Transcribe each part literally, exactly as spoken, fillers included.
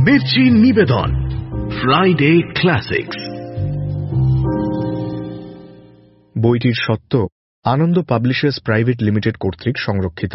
মির্চি নিবেদন Friday classics. বইটির স্বত্ব আনন্দ পাবলিশার্স প্রাইভেট লিমিটেড কর্তৃক সংরক্ষিত।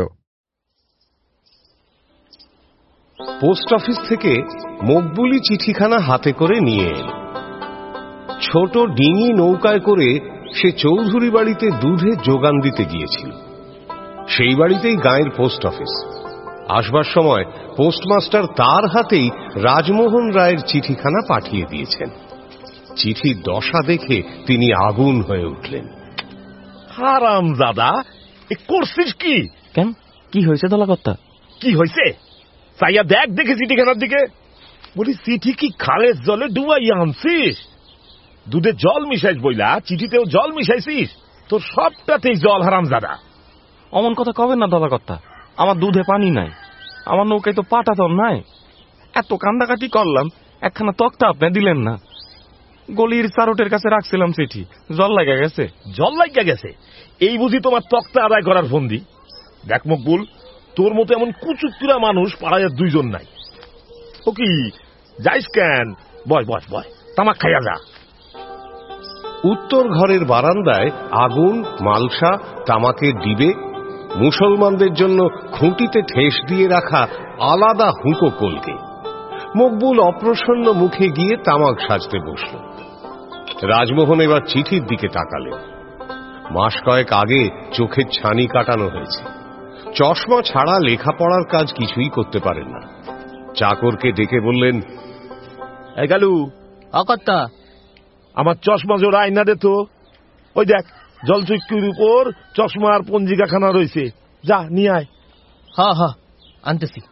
পোস্ট অফিস থেকে মকবুলি চিঠিখানা হাতে করে নিয়ে এল। ছোট ডিঙি নৌকায় করে সে চৌধুরী বাড়িতে দুধের যোগান দিতে গিয়েছিল। সেই বাড়িতেই গাঁয়ের পোস্ট অফিস। আসবার সময় পোস্টমাস্টার তার হাতেই রাজমোহন রায়ের চিঠিখানা পাঠিয়ে দিয়েছেন। চিঠির দশা দেখে তিনি আগুন হয়ে উঠলেন। হারামজাদা, এ করছিস কি? কেন, কি হয়েছে দলাকর্তা? কি হয়েছে চাইয়া দেখ দেখে চিঠিখানার দিকে। বলি, চিঠি কি খালের জলে ডুবাইয়া আনছিস? দুধে জল মিশাইস বইলা চিঠিতেও জল মিশাইছিস? তোর সবটাতেই জল, হারামজাদা। অমন কথা কবেন না দলাকর্তা, আমার দুধে পানি নাই, আমার নৌকায় তো পাটা তো নাই। এত কান্দাকাটি করলাম, একখানা তক্তা আপনি দিলেন না। গলির চারটের কাছে রাখছিলাম চিঠি, জল লাগা গেছে। জল লাগা গেছে এই বুঝি তোমার তক্তা আদায় করার ফন্দি? দেখ মকবুল, তোর মতো এমন কুচুকুরা মানুষ পাড়ায় দুইজন নাই। ও কি যাইস কেন? বয় বয় বয়, তামাক খাইয়া যা। উত্তর ঘরের বারান্দায় আগুন, মালসা, তামাকের ডিবে, মুসলমানদের জন্য খুঁটিতে ঠেস দিয়ে রাখা আলাদা হুঁকো কলকে। মকবুল অপ্রসন্ন মুখে গিয়ে তামাক সাজতে বসল। রাজমোহন এবার চিঠির দিকে তাকালেন। মাস কয়েক আগে চোখের ছানি কাটানো হয়েছে। চশমা ছাড়া লেখাপড়ার কাজ কিছুই করতে পারেন না। চাকরকে ডেকে বললেন, এই গালু, অকর্তা, আমার চশমা জোড়া আইনা দে তো। ওই দেখ, জলচক্কির উপর চশমার পঞ্জিকাখানা রয়েছে, যা নিয়ে আয়। হা হা, আনতেছি।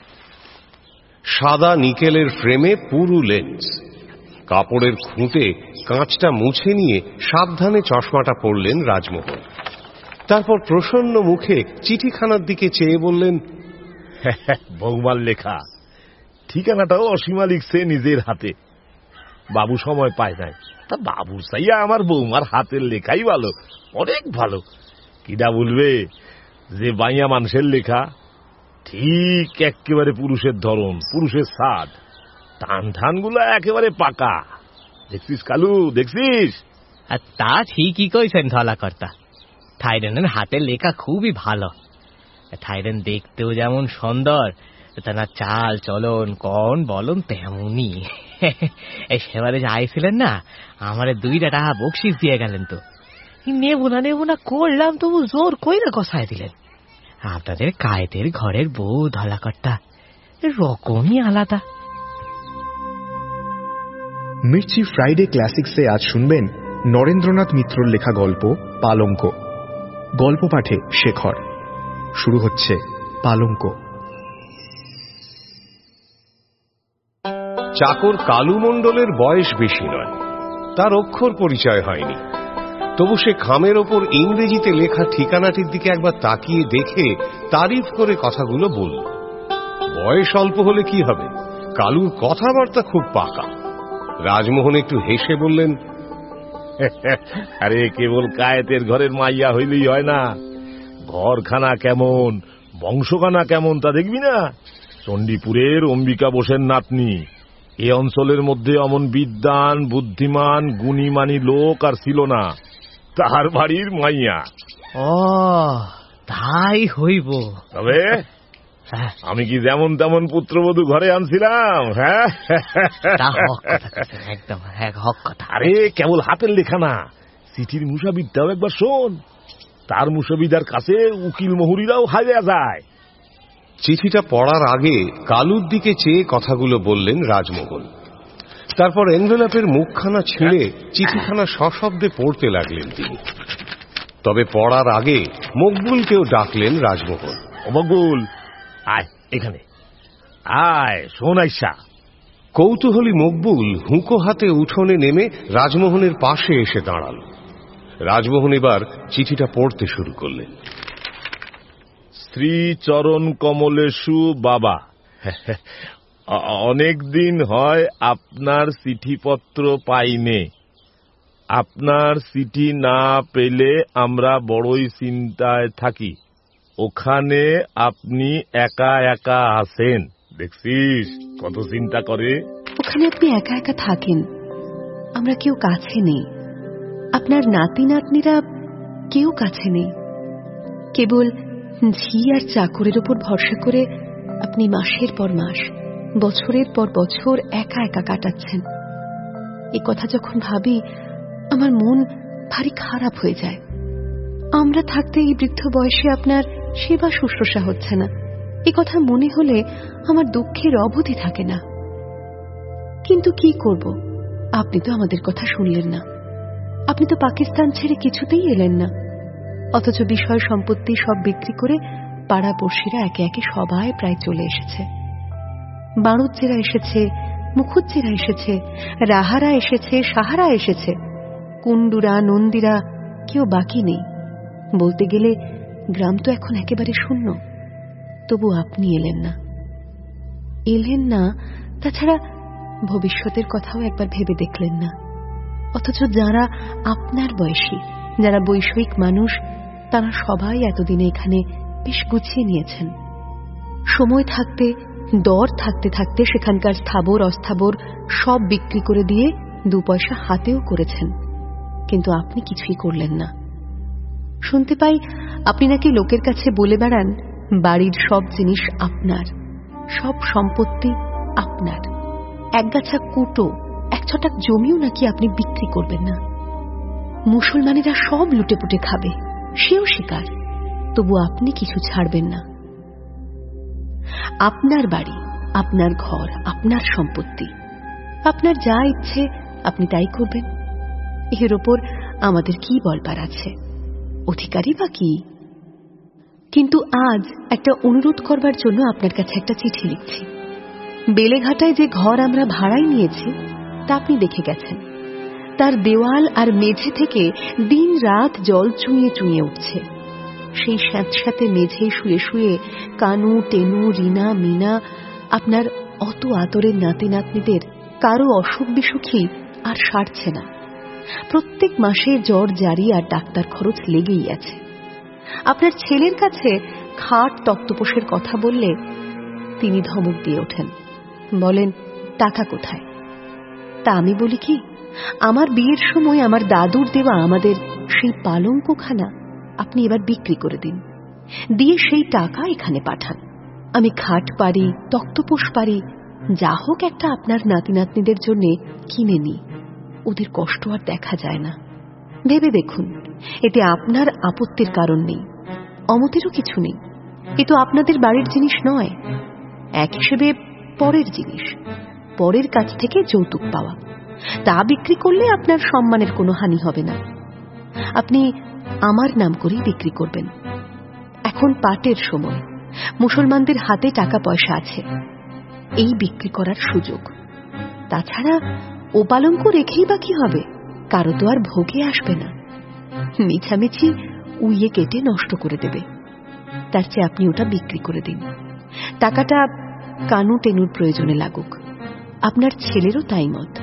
সাদা নিকেলের ফ্রেমে পুরু লেন্স, কাপড়ের খুঁটে কাঁচটা মুছে নিয়ে সাবধানে চশমাটা পরলেন রাজমোহন। তারপর প্রসন্ন মুখে চিঠিখানার দিকে চেয়ে বললেন, বৌমার লেখা। ঠিকানাটাও অসীমা লিখছে নিজের হাতে। বাবু সময় পায় নাই, তা বাবু চাইয়া আমার বৌমার হাতের লেখাই ভালো, অনেক ভালো। কিডা বলবে যে বাইয়া মানুষের লেখা? ঠিক একেবারে পুরুষের ধরন, পুরুষের স্বাদ। টান টান গুলা একেবারে পাকা। দেখছিস কালু, দেখছিস? তা ঠিকই কইছেন ধলাকর্তা, থাইরেনের হাতের লেখা খুবই ভালো। থাইরেন দেখতেও যেমন সুন্দর, তার চাল চলন কন বলন তেমনি। সেবারে যে আইছিলেন না, আমারে দুইটা টাকা বকশিস দিয়ে গেলেন। তো নেবো না নেবো না করলাম, তবু জোর কইরা কষায় দিলেন। আপনাদের কায়েতের ঘরের বউ ধলাকর্তা রকমই আলাদা। মির্চি ফ্রাইডে ক্লাসিক্সে আজ শুনবেন নরেন্দ্রনাথ মিত্রর লেখা গল্প পালঙ্ক। গল্প পাঠে শেখর। শুরু হচ্ছে পালঙ্ক। চাকর কালু মণ্ডলের বয়স বেশি নয়, তার অক্ষর পরিচয় হয়নি। তবু সে খামের ওপর ইংরেজিতে লেখা ঠিকানাটির দিকে একবার তাকিয়ে দেখে তারিফ করে কথাগুলো বলল। বয়স অল্প হলে কি হবে, কালুর কথাবার্তা খুব পাকা। রাজমোহন একটু হেসে বললেন, আরে কেবল কায়েতের ঘরের মাইয়া হইলেই হয় না, ঘরখানা কেমন, বংশখানা কেমন তা দেখবি না। চণ্ডীপুরের অম্বিকা বোসের নাতনি। এ অঞ্চলের মধ্যে অমন বিদ্বান, বুদ্ধিমান, গুণীমানী লোক আর ছিল না। তাহার বাড়ির মাইয়া। ও তাই হইব। তবে আমি কি যেমন তেমন পুত্রবধূ ঘরে আনছিলাম? হ্যাঁ, একদম হক কথা। আরে কেবল হাতের লেখা না, চিঠির মুসাবিদটাও একবার শোন। তার মুসাবিদার কাছে উকিল মহুরিরাও হারিয়ে যায়। চিঠিটা পড়ার আগে কালুর দিকে চেয়ে কথাগুলো বললেন রাজমোহন। তারপর এনভেলপের মুখখানা ছিঁড়ে চিঠিখানা সশব্দে পড়তে লাগলেন তিনি। তবে পড়ার আগে মকবুলকেও ডাকলেন রাজমোহন। ও মকবুল, আয় এখানে আয়, শোন আইসা। কৌতূহলী মকবুল হুঁকো হাতে উঠোনে নেমে রাজমোহনের পাশে এসে দাঁড়াল। রাজমোহন এবার চিঠিটা পড়তে শুরু করলেন। শ্রী চরণ কমলেশু বাবা, অনেক দিন হয় আপনার চিঠিপত্র পাইনে। আপনার চিঠি না পেলে আমরা বড়ই চিন্তায় থাকি। ওখানে আপনি একা একা আছেন, দেখছিস কত চিন্তা করে। ওখানে আপনি একা একা থাকেন, আমরা কেউ কাছে নেই। আপনার নাতি নাতনিরা কেউ কাছে নেই। কেবল ঝি আর চাকরের উপর ভরসা করে আপনি মাসের পর মাস, বছরের পর বছর একা একা কাটাচ্ছেন। এ কথা যখন ভাবি আমার মন ভারী খারাপ হয়ে যায়। আমরা থাকতে এই বৃদ্ধ বয়সে আপনার সেবা শুশ্রূষা হচ্ছে না, এ কথা মনে হলে আমার দুঃখের অবধি থাকে না। কিন্তু কি করব, আপনি তো আমাদের কথা শুনলেন না। আপনি তো পাকিস্তান ছেড়ে কিছুতেই এলেন না, অথচ বিষয় সম্পত্তি সব বিক্রি করে পাড়াপড়শিরা একে একে সবাই প্রায় চলে এসেছে। বাড়ুজ্জেরা এসেছে, মুখুজ্জেরা এসেছে, রাহারা এসেছে, সাহারা এসেছে, কুন্ডুরা নন্দীরা কেউ বাকি নেই। বলতে গেলে গ্রাম তো এখন একেবারে শূন্য। তবু আপনি এলেন না, এলেন না তাছাড়া ভবিষ্যতের কথাও একবার ভেবে দেখলেন না। অথচ যারা আপনার বয়সী, যারা বৈষয়িক মানুষ, তারা সবাই এতদিনে এখানে বেশ গুছিয়ে নিয়েছেন। সময় থাকতে, দর থাকতে থাকতে সেখানকার স্থাবর অস্থাবর সব বিক্রি করে দিয়ে দু পয়সা হাতেও করেছেন, কিন্তু আপনি কিছুই করলেন না। শুনতে পাই আপনি নাকি লোকের কাছে বলে বেড়ান বাড়ির সব জিনিস আপনার, সব সম্পত্তি আপনার, একগাছা কুটো, এক ছটাক জমিও নাকি আপনি বিক্রি করবেন না। মুসলমানেরা সব লুটেপুটে খাবে, সেও স্বীকার, তবু আপনি কিছু ছাড়বেন না। আপনার বাড়ি, আপনার ঘর, আপনার সম্পত্তি, আপনার যা ইচ্ছে আপনি তাই করবেন। এর ওপর আমাদের কি বলবার আছে, অধিকারী বা কি? কিন্তু আজ একটা অনুরোধ করবার জন্য আপনার কাছে একটা চিঠি লিখছি। বেলেঘাটায় যে ঘর আমরা ভাড়ায় নিয়েছি তা আপনি দেখে গেছেন। তার দেওয়াল আর মেঝে থেকে দিন রাত জল চুঁয়ে চুঁয়ে উঠছে। সেই স্যাঁতস্যাঁতে মেঝে শুয়ে শুয়ে কানু, টেনু, রিনা, মিনা, আপনার অত আদরের নাতি নাতনিদের কারো অসুখ বিসুখী আর সারছে না। প্রত্যেক মাসে জ্বর জারি আর ডাক্তার খরচ লেগেই আছে। আপনার ছেলের কাছে খাট তক্তপোষের কথা বললে তিনি ধমক দিয়ে ওঠেন, বলেন টাকা কোথায়? তা আমি বলি কি, আমার বিয়ের সময় আমার দাদুর দেওয়া আমাদের সেই পালঙ্কখানা আপনি এবার বিক্রি করে দিন, দিয়ে সেই টাকা এখানে পাঠান। আমি খাট পারি, তক্তপোষ পারি, যা হোক একটা আপনার নাতি নাতনিদের জন্য কিনে নিই। ওদের কষ্ট আর দেখা যায় না। ভেবে দেখুন, এতে আপনার আপত্তির কারণ নেই, অমতেরও কিছু নেই। এ তো আপনাদের বাড়ির জিনিস নয়, এক হিসেবে পরের জিনিস, পরের কাছ থেকে যৌতুক পাওয়া। তা বিক্রি করলে আপনার সম্মানের কোনো হানি হবে না। আপনি আমার নাম করেই বিক্রি করবেন। এখন পাটের সময়, মুসলমানদের হাতে টাকা পয়সা আছে, এই বিক্রি করার সুযোগ। তাছাড়া ও পালঙ্ক রেখেই বা কি হবে, কারো তো আর ভোগে আসবে না। মিছামিছি উইয়ে কেটে নষ্ট করে দেবে। তার চেয়ে আপনি ওটা বিক্রি করে দিন। টাকাটা কানু টেনুর প্রয়োজনে লাগুক। আপনার ছেলেরও তাই মত।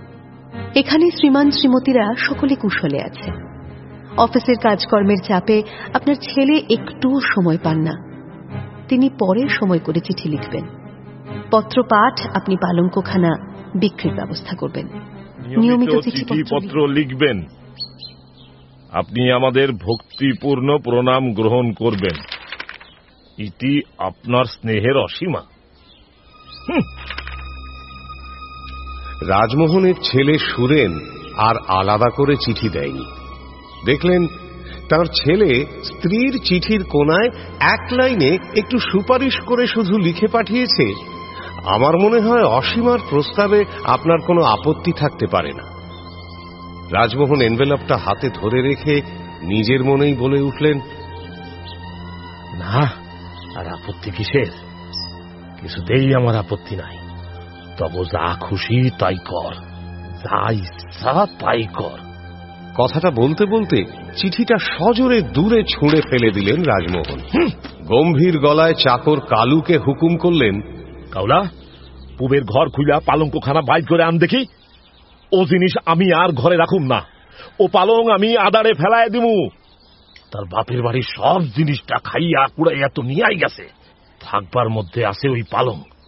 এখানে শ্রীমান শ্রীমতীরা সকলে কুশলে আছে। অফিসের কাজকর্মের চাপে আপনার ছেলে একটুও সময় পান না। তিনি পরে সময় করে চিঠি লিখবেন। পত্র পাঠ আপনি পালঙ্কখানা বিক্রির ব্যবস্থা করবেন। নিয়মিত চিঠিপত্র লিখবেন। আপনি আমাদের ভক্তিপূর্ণ প্রণাম গ্রহণ করবেন। ইতি আপনার স্নেহের অসীমা। রাজমোহনের ছেলে সুরেন আর আলাদা করে চিঠি দেয়নি। দেখলেন তার ছেলে স্ত্রীর চিঠির কোনায় এক লাইনে একটু সুপারিশ করে শুধু লিখে পাঠিয়েছে, আমার মনে হয় অসীমার প্রস্তাবে আপনার কোনো আপত্তি থাকতে পারে না। রাজমোহন এনভেলপটা হাতে ধরে রেখে নিজের মনেই বলে উঠলেন, না, আর আপত্তি কিসের? কিছুতেই আমার আপত্তি নাই। তবে যা খুশি তাই কর, যা ইচ্ছা তাই কর। কথাটা বলতে বলতে চিঠিটা সজোরে দূরে ছুঁড়ে ফেলে দিলেন রাজমোহন। গম্ভীর গলায় চাকর কালুকে হুকুম করলেন, কাউলা, পুবের ঘর খুইলা পালঙ্কখানা বাইর করে আন দেখি। ও জিনিস আমি আর ঘরে রাখুম না, ও পালং আমি আদারে ফেলায় দিমু। তার বাপের বাড়ির সব জিনিসটা খাইয়া কুড়াইয়া তো নিয়াই গেছে, থাকবার মধ্যে আছে ওই পালং।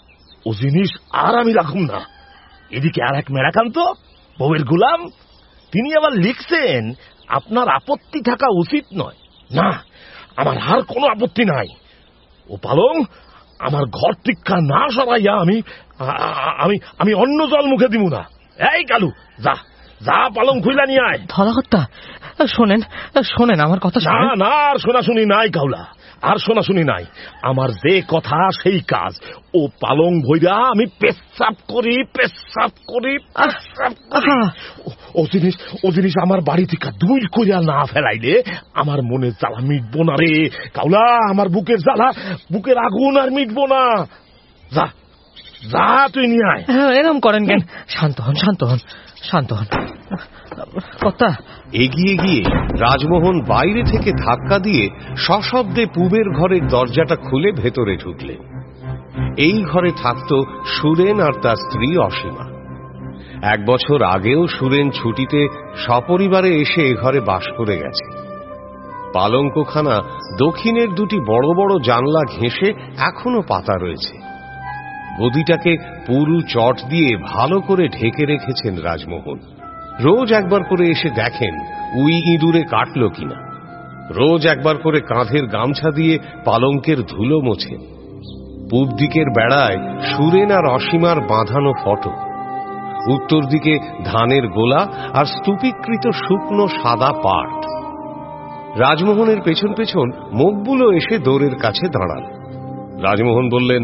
ও জিনিস আর আমি রাখুম না। এদিকে আর এক মেরাকান্ত বউয়ের গোলাম, তিনি আবার লিখছেন আপনার আপত্তি থাকা উচিত নয়। না, আমার আর কোনো আপত্তি নাই। ও পালং আমার ঘর টিক্কা না সরাইয়া আমি আমি আমি অন্য জল মুখে দিব না। এই কালু, যা যা পালং খুইলা নিয়ে আয়। ধলাকর্তা শোনেন শোনেন আমার কথা। না না, আর শোনাশুনি নাই কাউলা, আর শোনাশুনি নাই। আমার যে কথা সেই কাজ। ও পালং ভইরা আমি পেশাব করি পেশাব করি পেশাব করি। ও জিনিস ও জিনিস আমার বাড়ি থেকে দুই কইরা না ফেলাইলে আমার মনে জ্বালা মিটবো না রে কাউলা। আমার বুকের জ্বালা, বুকের আগুন আর মিটবো না। যা যা তুই নিয়ে আয়। এরম করেন কেন? শান্ত হন শান্ত হন শান্ত হন কর্তা। এগিয়ে গিয়ে রাজমোহন বাইরে থেকে ধাক্কা দিয়ে সশব্দে পূবের ঘরের দরজাটা খুলে ভেতরে ঢুকলেন। এই ঘরে থাকত সুরেন আর তার স্ত্রী অসীমা। এক বছর আগেও সুরেন ছুটিতে সপরিবারে এসে এ ঘরে বাস করে গেছে। পালঙ্কখানা দক্ষিণের দুটি বড় বড় জানলা ঘেঁষে এখনো পাতা রয়েছে। গদিটাকে পুরু চট দিয়ে ভালো করে ঢেকে রেখেছেন রাজমোহন। রোজ একবার করে এসে দেখেন উই ইঁদুরে কাটল কিনা। রোজ একবার করে কাঁধের গামছা দিয়ে পালঙ্কের ধুলো মোছেন। পূব দিকের বেড়ায় সুরেন আর অসীমার বাঁধানো ফটো, উত্তর দিকে ধানের গোলা আর স্তূপীকৃত শুকনো সাদা পাট। রাজমোহনের পেছন পেছন মকবুলও এসে দোরের কাছে দাঁড়াল। রাজমোহন বললেন,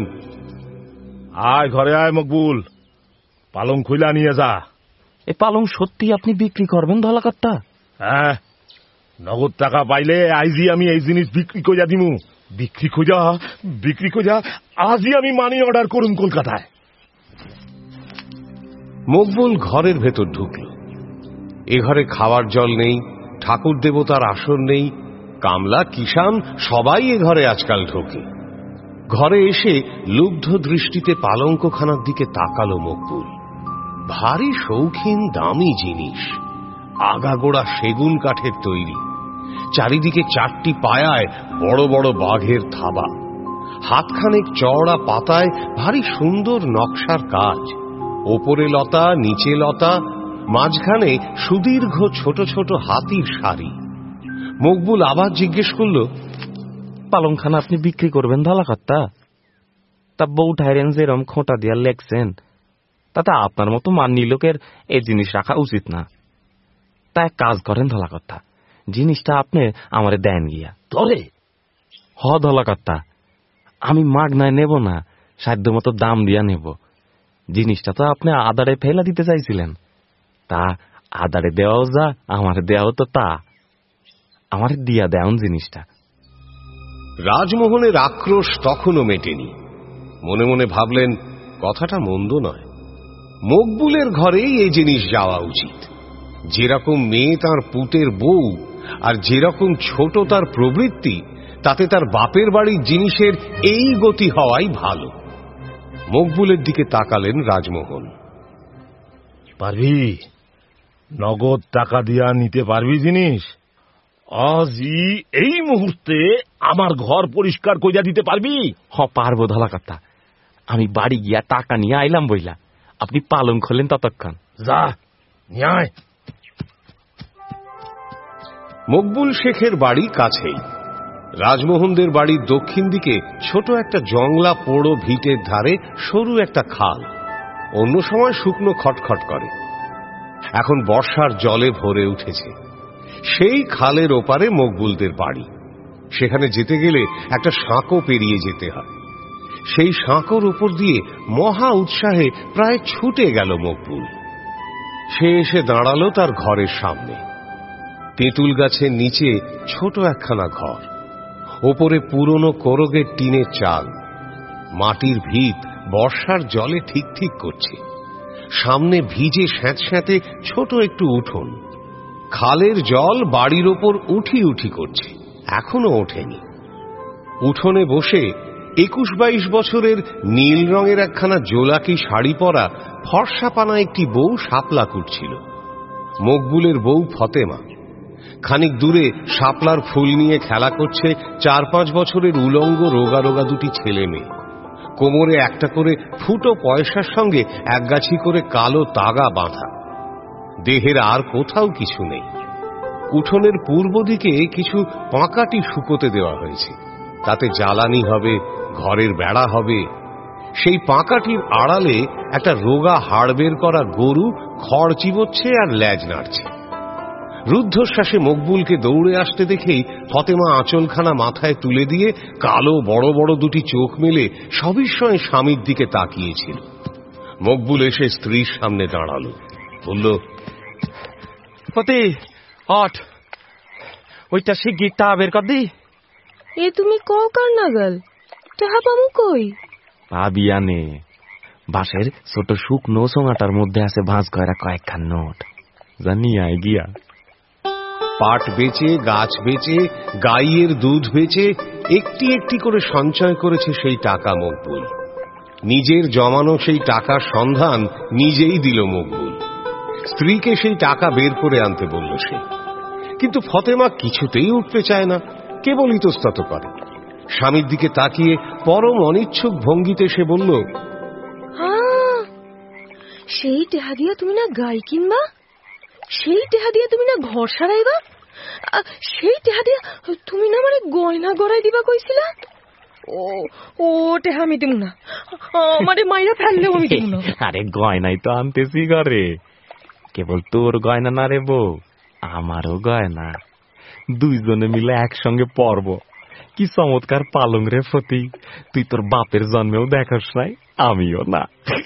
আয় ঘরে আয় মকবুল, পালং খুইলা নিয়ে যা। এ পালং সত্যি আপনি বিক্রি করবেন ধলাকর্তা? হ্যাঁ, নগদ টাকা পাইলে আইজি আমি এই জিনিস বিক্রি কইরা দিমু। বিক্রি কইরা বিক্রি কইরা আজই আমি মানি অর্ডার করুন কলকাতায়। মকবুল ঘরের ভেতর ঢুকল। এ ঘরে খাওয়ার জল নেই, ঠাকুর দেবতার আসন নেই, কামলা কিষান সবাই এ ঘরে আজকাল ঢোকে। ঘরে এসে লুব্ধ দৃষ্টিতে পালঙ্কখানার দিকে তাকালো মকবুল। ভারী শৌখিন দামি জিনিস, আগাগোড়া সেগুন কাঠের তৈরি। চারিদিকে চারটি পায়ায় বড় বড় বাঘের থাবা, হাতখানেক চওড়া পাতায় ভারী সুন্দর নকশার কাজ। ওপরে লতা, নিচে লতা, মাঝখানে সুদীর্ঘ ছোট ছোট হাতির সারি। মকবুল আবার জিজ্ঞেস করল, পালংখানা আপনি বিক্রি করবেন ধলাকর্তা? তা বউ ঠাইরেন যেরম খোঁটা দিয়া লেখছেন, তাতে আপনার মতো মান্নি লোকের এই জিনিস রাখা উচিত না। তা এক কাজ করেন ধলাকর্তা, জিনিসটা আপনি আমারে দেন গিয়া। তরে হ ধলাকর্তা, আমি মাগনায় নেব না, সাধ্য মতো দাম দিয়া নেব। জিনিসটা তো আপনি আদারে ফেলা দিতে চাইছিলেন, তা আদারে দেওয়াও যা, আমার দেওয়াও তো তা। আমার দিয়া দেন জিনিসটা। রাজমোহনের আক্রোশ তখনও মেটেনি। মনে মনে ভাবলেন, কথাটা মন্দ নয়। মকবুলের ঘরেই এই জিনিস যাওয়া উচিত। যেরকম মেয়ে তার পুতের বউ, আর যেরকম ছোট তার প্রবৃত্তি, তাতে তার বাপের বাড়ির জিনিসের এই গতি হওয়াই ভালো। মকবুলের দিকে তাকালেন রাজমোহন। পারবি? নগদ টাকা দিয়া নিতে পারবি জিনিস? আজই এই মুহূর্তে আমার ঘর পরিষ্কার কইরা দিতে পারবি? হ পারবো ধলাকর্তা, আমি বাড়ি গিয়া টাকা নিয়ে আইলাম বইলা, আপনি পালং খোলেন ততক্ষণ। যা নিয়ে আয়। মকবুল শেখের বাড়ি কাছেই। রাজমোহনদের বাড়ির দক্ষিণ দিকে ছোট একটা জংলা পোড়ো ভিটের ধারে সরু একটা খাল। অন্য সময় শুকনো খটখট করে, এখন বর্ষার জলে ভরে উঠেছে। সেই খালের ওপারে মকবুলদের বাড়ি। সেখানে যেতে গেলে একটা সাঁকো পেরিয়ে যেতে হয়। সেই সাঁকোর উপর দিয়ে মহা উৎসাহে প্রায় ছুটে গেল মকবুল। সে এসে দাঁড়ালো তার ঘরের সামনে। তেঁতুল গাছের নিচে ছোট একখানা ঘর, ওপরে পুরনো কোরগের টিনের চাল। মাটির ভিত বর্ষার জলে ঠিক ঠিক করছে। সামনে ভিজে স্যাঁতস্যাঁতে ছোট একটু উঠোন। খালের জল বাড়ির ওপর উঠি উঠি করছে, এখনো ওঠেনি। উঠোনে বসে একুশ বাইশ বছরের নীল রঙের একখানা জোলাকি শাড়ি পরা ফর্সাপানা একটি বউ শাপলা কুটছিল। মকবুলের বউ ফতেমা। খানিক দূরে শাপলার ফুল নিয়ে খেলা করছে চার পাঁচ বছরের উলঙ্গ রোগা রোগা দুটি ছেলে মেয়ে। কোমরে একটা করে ফুটো পয়সার সঙ্গে একগাছি করে কালো তাগা বাঁধা। দেহের আর কোথাও কিছু নেই। উঠোনের পূর্ব দিকে কিছু পাঁকাটি শুকোতে দেওয়া হয়েছে, তাতে জ্বালানি হবে, ঘরের বেড়া হবে। সেই পাঁকাটির আড়ালে একটা রোগা হাড় বের করা গরু খড় চিবোচ্ছে আর ল্যাজ নাড়ছে। রুদ্ধশ্বাসে মকবুলকে দৌড়ে আসতে দেখেই ফতেমা আঁচলখানা মাথায় তুলে দিয়ে কালো বড় বড় দুটি চোখ মেলে সবিস্ময়ে স্বামীর দিকে তাকিয়েছিল। মকবুল এসে স্ত্রীর সামনে দাঁড়ালো, বলল, পতি অট, ওইটা শিগগির টা বের কর দি। এ তুমি কও কার নাগাল? টাহা পামু কই? পাবি আনে, বাঁশের ছোট শুকনো সোঙাটার মধ্যে আছে ভাঁজ করা কয়েকখান নোট, জানি আয় গিয়া। পাট বেচে, গাছ বেচে, গাইয়ের দুধ বেচে একটি একটি করে সঞ্চয় করেছে সেই টাকা মকবুল। নিজের জমানো সেই টাকার সন্ধান নিজেই দিল মকবুল। স্ত্রীকে সেই টাকা বের করে আনতে বলল সে, কিন্তু ফতেমা কিছুতেই উঠতে চায় না, কেবল ইতস্তত করে। স্বামীর দিকে তাকিয়ে পরম অনিচ্ছুক ভঙ্গিতে সে বলল, হ্যাঁ, সেই টেহা দিয়া তুমি না গাই কিনবা, সেই টেহা দিয়ে তুমি না ঘর সারাইবা, সেই টেহা দিয়া তুমি না মানে গয়না গড়াই দিবা কইছিলা। ও ও টেহা আমি দিব না, আমারে মাইরা ফেললেও আমি দিব না। আরে গয়নাই তো আনতেছি ঘরে, কেবল তোর গয়না না রে বউ, আমারও গয়না। দুইজনে মিলে একসঙ্গে পরব। কি চমৎকার পালং রে ফতি, তুই তোর বাপের জন্মেও দেখাস নাই, আমিও না।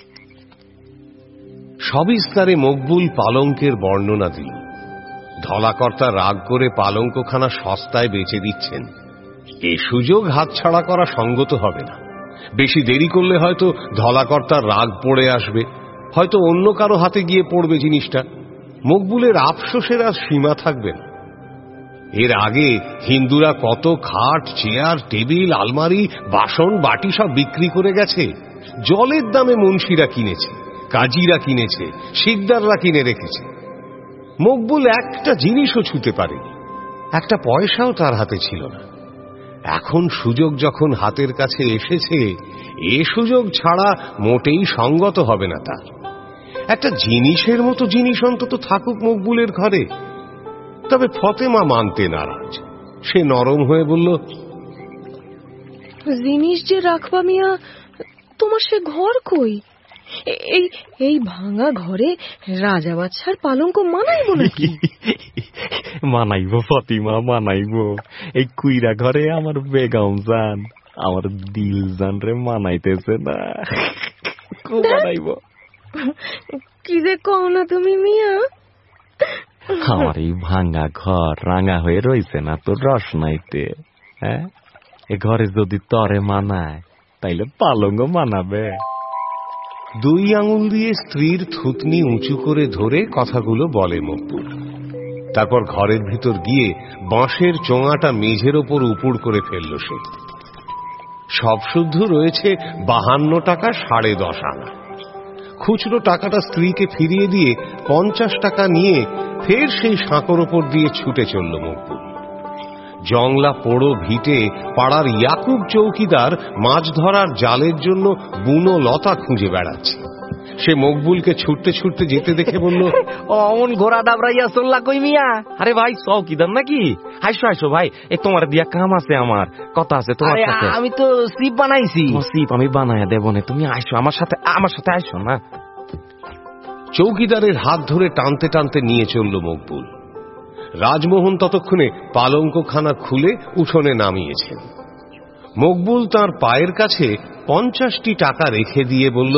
সবিস্তারে মকবুল পালঙ্কের বর্ণনা দিল। ধলাকর্তা রাগ করে পালঙ্কখানা সস্তায় বেচে দিচ্ছেন। এ সুযোগ হাতছাড়া করা সঙ্গত হবে না। বেশি দেরি করলে হয়তো ধলাকর্তার রাগ পড়ে আসবে, হয়তো অন্য কারো হাতে গিয়ে পড়বে জিনিসটা। মকবুলের আফসোসের আর সীমা থাকবে না। এর আগে হিন্দুরা কত খাট, চেয়ার, টেবিল, আলমারি, বাসন বাটি সব বিক্রি করে গেছে। জলের দামে মুন্সিরা কিনেছে, কাজীরা কিনেছে, শিকদাররা কিনে রেখেছে। মকবুল একটা জিনিসও ছুঁতে পারেনি, একটা পয়সাও তার হাতে ছিল না। এখন সুযোগ যখন হাতের কাছে এসেছে, এ সুযোগ ছাড়া মোটেই সঙ্গত হবে না তার। একটা জিনিসের মতো জিনিস অন্তত থাকুক মকবুলের ঘরে। তবে ফতেমা মানতে নারাজ। সে নরম হয়ে বলল, জিনিস যে রাখবা মিয়া, তোমার সে ঘর কই? এই এই ভাঙা ঘরে রাজা বাদশার পালঙ্ক মানাইব নাকি? মানাইব ফতিমা, মানাইব। এই কুইরা ঘরে আমার বেগম জান, আমার দিল জান রে মানাইতেছে না, খুব মানাইব। কি যে কও না তুমি মিয়া। আমার এই ভাঙা ঘর রাঙা হয়ে রয়েছে না তোর রসনাইতে? হ্যাঁ, এ ঘরে যদি তরে মানায় তাইলে পালঙ্গ মানাবে। দুই আঙুল দিয়ে স্ত্রীর থুতনি উঁচু করে ধরে কথাগুলো বলে মকবুল। তারপর ঘরের ভিতর গিয়ে বাঁশের চোঙাটা মেঝের ওপর উপুড় করে ফেলল সে। সব শুদ্ধ রয়েছে বাহান্ন টাকা সাড়ে দশ আনা। খুচরো টাকাটা স্ত্রীকে ফিরিয়ে দিয়ে পঞ্চাশ টাকা নিয়ে ফের সেই সাঁকোর ওপর দিয়ে ছুটে চলল মকবুল। জংলা পোড়ো ভিটে পাড়ার ইয়াকুব চৌকিদার মাছ ধরার জালের জন্য বুনো লতা খুঁজে বেড়াচ্ছে। সে মকবুলকে ছুটতে ছুটতে যেতে দেখে বলল, অমন ঘোড়া দাবড়াইয়া চললা কই মিয়া? আরে ভাই চৌকিদার নাকি? আইসো আইসো ভাই, এ তোমার দিয়া কাম আছে, আমার কথা আছে তোমার সাথে। আমি তো সিপ বানাইছি। সিপ আমি বানাইয়া দেব না, তুমি আইসো আমার সাথে, আমার সাথে আইসো না। চৌকিদারের হাত ধরে টানতে টানতে নিয়ে চলল মকবুল। রাজমোহন ততক্ষণে পালঙ্কখানা খুলে উঠোনে নামিয়েছেন। মকবুল তার পায়ের কাছে পঞ্চাশটি টাকা রেখে দিয়ে বলল,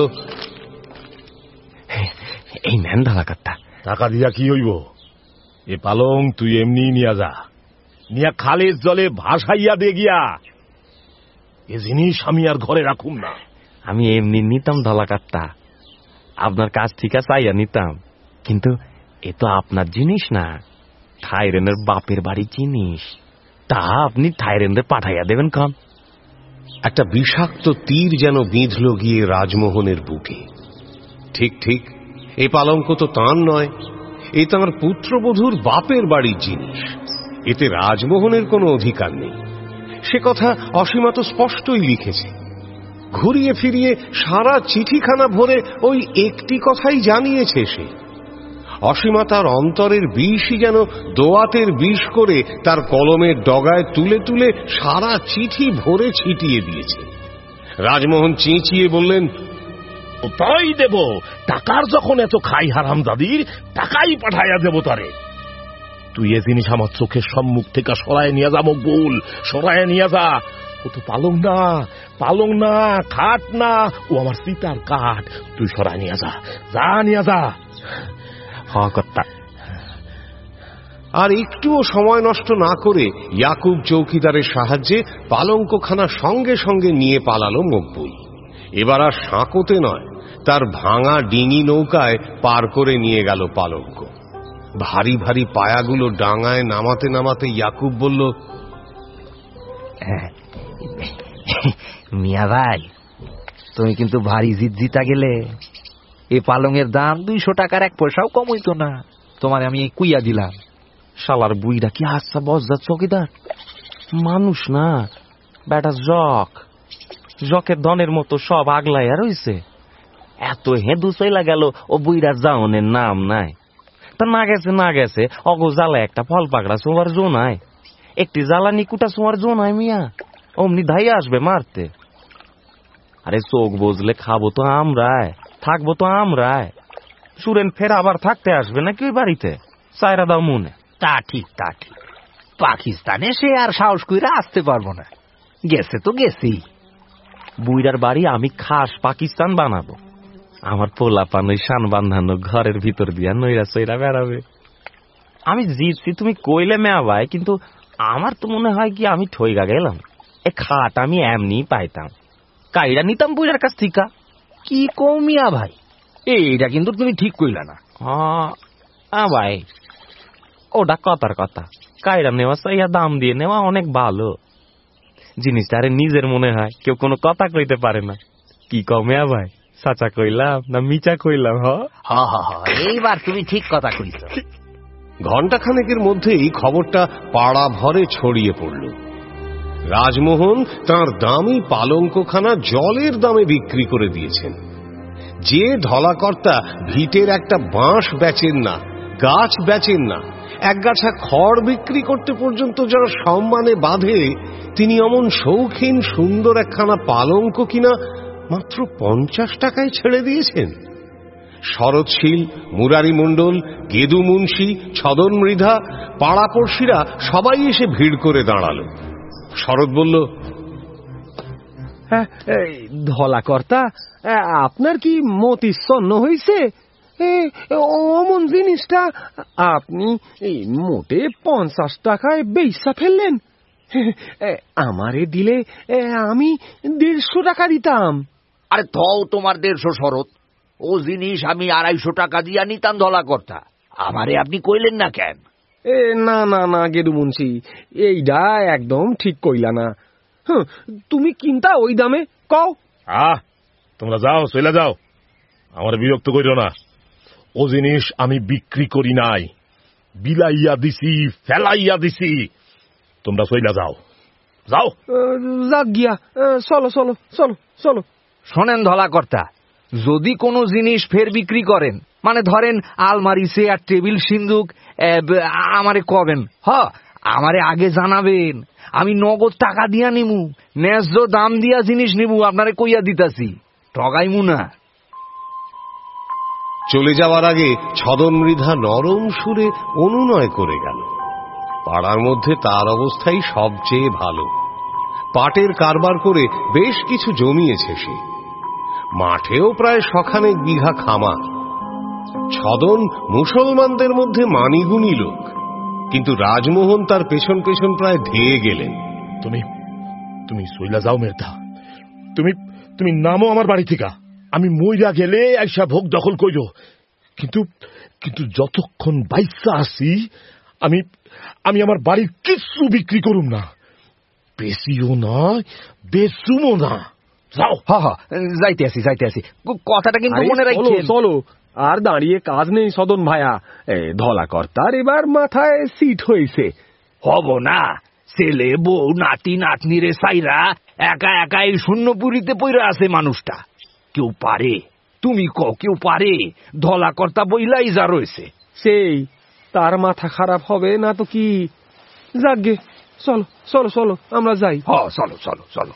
এই নেন ধালাকারটা। টাকা দিয়া কি হইব? এ পালং তুই এমনি নিয়া যা, নিয়া খালের জলে ভাসাইয়া দে গিয়া। এ জিনিস আমি আর ঘরে রাখুম না। আমি এমনি নিতাম ধালাকারটা, আপনার কাছ থেকে চাইয়া নিতাম, কিন্তু এ তো আপনার জিনিস না, থাইরেনের বাপের বাড়ির জিনিস। তা আপনি থাইরেনদের পাঠাইয়া দেবেন কম। একটা বিষাক্ত তীর যেন বিঁধল গিয়ে রাজমোহনের বুকে। ঠিক ঠিক, এ পালঙ্ক তো তাঁর নয়, এ তাঁর পুত্রবধূর বাপের বাড়ির জিনিস। এতে রাজমোহনের কোনো অধিকার নেই, সে কথা অসীমা তো স্পষ্টই লিখেছে। ঘুরিয়ে ফিরিয়ে সারা চিঠিখানা ভরে ওই একটি কথাই জানিয়েছে সে। অসীমা তার অন্তরের বিষই যেন দোয়াতের বিষ করে তার কলমের ডগায় তুলে তুলে সারা চিঠি ভরে ছিটিয়ে দিয়েছে। রাজমোহন চেঁচিয়ে বললেন, তাই দেব, টাকার যখন এত খাই হারামজাদির, টাকাই পাঠাইয়া দেব তারে। তুই এ জিনিস আমার চোখের সম্মুখ থেকে সরায় নিয়ে যা মকবুল, সরায় নিয়ে যা। ও তো পালং না, পালং না, খাট না, ও আমার সীতার কাঠ। তুই সরায় নিয়ে যা, যা নিয়ে যা। হকর্তা। আর একটুও সময় নষ্ট না করে ইয়াকুব চৌকিদারের সাহায্যে পালঙ্কখানা সঙ্গে সঙ্গে নিয়ে পালালো মকবুল। এবার আর সাঁকোতে নয়, তার ভাঙা ডিঙি নৌকায় পার করে নিয়ে গেল পালঙ্ক। ভারী ভারী পায়াগুলো ডাঙায় নামাতে নামাতে ইয়াকুব বলল, মিয়া ভাই, তুমি কিন্তু ভারী জিত জিতা গেলে। এ পালংয়ের দাম দুইশো টাকার এক পয়সাও কম হইতো না। তোমার আমি কুইয়া দিলাম। শালার বুইরা কি হাসা বজ্জা চৌকিদার, মানুষ না বেটা জক। জকের দনের মতো সব আগলাইয়া রইছে। এত হেদু চইলা গেল ও বুইরা জাওনের নাম নাই। তা না গেছে না গেছে, অগো জ্বালা একটা ফল পাকড়া সোমার জোনায়, একটি জ্বালানি কুটা সোমার জোনায় মিয়া, অমনি ধাইয়া আসবে মারতে। আরে চোখ বুঝলে খাবো তো আমরায়, থাকবো তো আমরায়। সুরেন ফের আবার থাকতে আসবে নাকি ওই বাড়িতে? সাইরা দাও মনে। তা ঠিক, তা ঠিক। পাকিস্তানে সে আর সাহস কইরা আসতে পারবো না, গেছে তো গেছেই। বুইরার বাড়ি আমি খাস পাকিস্তান বানাবো। আমার পোলাপান ওই শান বান্ধানো ঘরের ভিতর দিয়া নইরা সইরা বেড়াবে। আমি জিতছি তুমি কইলে মেয়া ভাই, কিন্তু আমার তো মনে হয় কি আমি ঠইগা গেলাম। এ খাট আমি এমনি পাইতাম, কাইরা নিতাম বুইরার কাছ থিকা। কি কমিয়া ভাই, এইটা কিন্তু তুমি ঠিক কইলা না। হ্যাঁ ভাই, ওটা কথার কথা। কাইরা নেওয়া চাইয়া দাম দিয়ে নেওয়া অনেক ভালো। জিনিসটা আরে নিজের মনে হয়, কেউ কোনো কথা কইতে পারে না। কি কমিয়া ভাই, সাচা কইলাম না মিচা কইলাম? হ্যাঁ হ্যাঁ হ্যাঁ, এইবার তুমি ঠিক কথা কইছো। ঘণ্টাখানেকের মধ্যেই খবরটা পাড়া ভরে ছড়িয়ে পড়ল। রাজমোহন তাঁর দামি পালঙ্কখানা জলের দামে বিক্রি করে দিয়েছেন। যে ধলাকর্তা ভিটের একটা বাঁশ বেচেন না, গাছ বেচেন না, এক গাছা খড় বিক্রি করতে পর্যন্ত যারা সম্মানে বাঁধে, তিনি অমন শৌখিন সুন্দর একখানা পালঙ্ক কিনা মাত্র পঞ্চাশ টাকায় ছেড়ে দিয়েছেন। শরৎশীল, মুরারি মণ্ডল, গেদু মুন্সি, ছদন মৃধা, পাড়াপড়শিরা সবাই এসে ভিড় করে দাঁড়ালো। শরৎ বলল, ধলাকর্তা, আপনার কি মতি সন্ন হইছে? অমন জিনিসটা আপনি মোটে পঞ্চাশ টাকায় বেচা ফেললেন। আমারে দিলে আমি দেড়শো টাকা দিতাম। আরে থও তোমার দেড়শো শরৎ, ও জিনিস আমি আড়াইশো টাকা দিয়া নিতাম ধলাকর্তা। আমারে আপনি কইলেন না কেন? এ না না না গেদু মুন্সি, এইটা একদম ঠিক কইলা না। তুমি কিনতা ওই দামে কও। আহ, তোমরা যাও, চলে যাও, আমার বিরক্ত করিও না। ও জিনিস আমি বিক্রি করি নাই, বিলাইয়া দিছি, ফেলাইয়া দিছি। তোমরা চলে যাও, যাও। যাক গিয়া, চলো চলো চলো চলো। শোনেন ধলাকর্তা, যদি কোনো জিনিস ফের বিক্রি করেন, মানে ধরেন আলমারি, চেয়ার, টেবিল, সিন্দুক, আমারে কবেন। হ, আমারে আগে জানাবেন, আমি নগদ টাকা দিয়া নিমু, ন্যায্য দাম দিয়া জিনিস নিমু, আপনারে কইয়া দিতাছি, ঠগাইমু না। চলে যাওয়ার আগে ছদন মৃধা নরম সুরে অনুনয় করে গেল। পাড়ার মধ্যে তার অবস্থাই সবচেয়ে ভালো। পাটের কারবার করে বেশ কিছু জমিয়েছে সে। মাঠেও প্রায় শখানেক বিঘা খামার। ছদন মুসলমানদের মধ্যে মানিগুণী লোক, কিন্তু রাজমোহন তার পেছন পেছন প্রায় ধেয়ে গেলেন। তুমি তুমি সইলা যাও মেধা, তুমি তুমি নামো আমার বাড়ি থেকে। আমি মইরা গেলে আইসা ভোগ দখল কইর, কিন্তু কিন্তু যতক্ষণ বাইসা আছি আমি আমি আমার বাড়ির কিছু বিক্রি করুম না, বেশিও নয় বেচুমও না। যাও। হা হা, যাইতে আসি যাইতে আসি, কথাটা কিন্তু মনে রাখেন। চলো, আর দাঁড়িয়ে কাজ নেই সদন ভাইয়া। ধলাকর্তার এবার মাথায় সিট হয়েছে। হব না, ছেলে বউ নাতি নাতনি রে সাইরা একা একা এই শূন্যপুরীতে পইরা আছে মানুষটা। কেউ পারে? তুমি কও কেউ পারে? ধলা কর্তা বইলাই যা রয়েছে। সেই তার মাথা খারাপ হবে না তো কি? যাকগে, চলো চলো চলো আমরা যাই। হ চলো চলো চলো।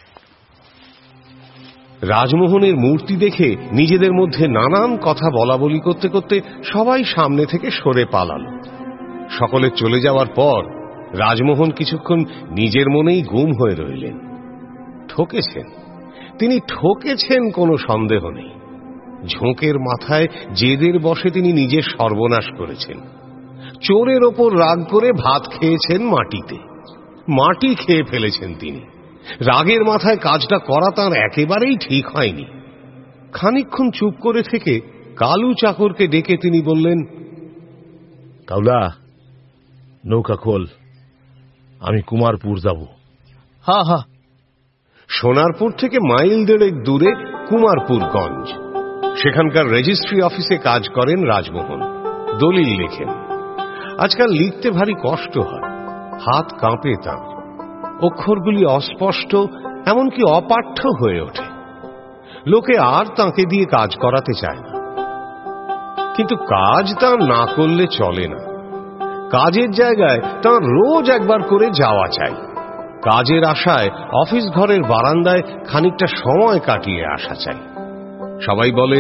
রাজমোহনের মূর্তি দেখে নিজেদের মধ্যে নানান কথা বলা বলি করতে করতে সবাই সামনে থেকে সরে পালাল। সকলে চলে যাওয়ার পর রাজমোহন কিছুক্ষণ নিজের মনেই গুম হয়ে রইলেন। ঠকেছেন, তিনি ঠকেছেন, কোনো সন্দেহ নেই। ঝোঁকের মাথায় জেদের বসে তিনি নিজের সর্বনাশ করেছেন। চোরের ওপর রাগ করে ভাত খেয়েছেন মাটিতে, মাটি খেয়ে ফেলেছেন তিনি। রাগের মাথায় কাজটা করা তাঁর একেবারেই ঠিক হয়নি। খানিকক্ষণ চুপ করে থেকে কালু চাকরকে ডেকে তিনি বললেন, কাউলা, নৌকা খোল, আমি কুমারপুর যাব। হা হা। সোনারপুর থেকে মাইল দেড়েক দূরে কুমারপুরগঞ্জ। সেখানকার রেজিস্ট্রি অফিসে কাজ করেন রাজমোহন, দলিল লেখেন। আজকাল লিখতে ভারী কষ্ট হয়, হাত কাঁপে তাঁর, অক্ষরগুলি অস্পষ্ট, এমনকি অপাঠ্য হয়ে ওঠে। লোকে আর তাঁকে দিয়ে কাজ করাতে চায় না। কিন্তু কাজ তাঁর না করলে চলে না। কাজের জায়গায় তাঁর রোজ একবার করে যাওয়া চাই। কাজের আশায় অফিস ঘরের বারান্দায় খানিকটা সময় কাটিয়ে আসা চাই। সবাই বলে,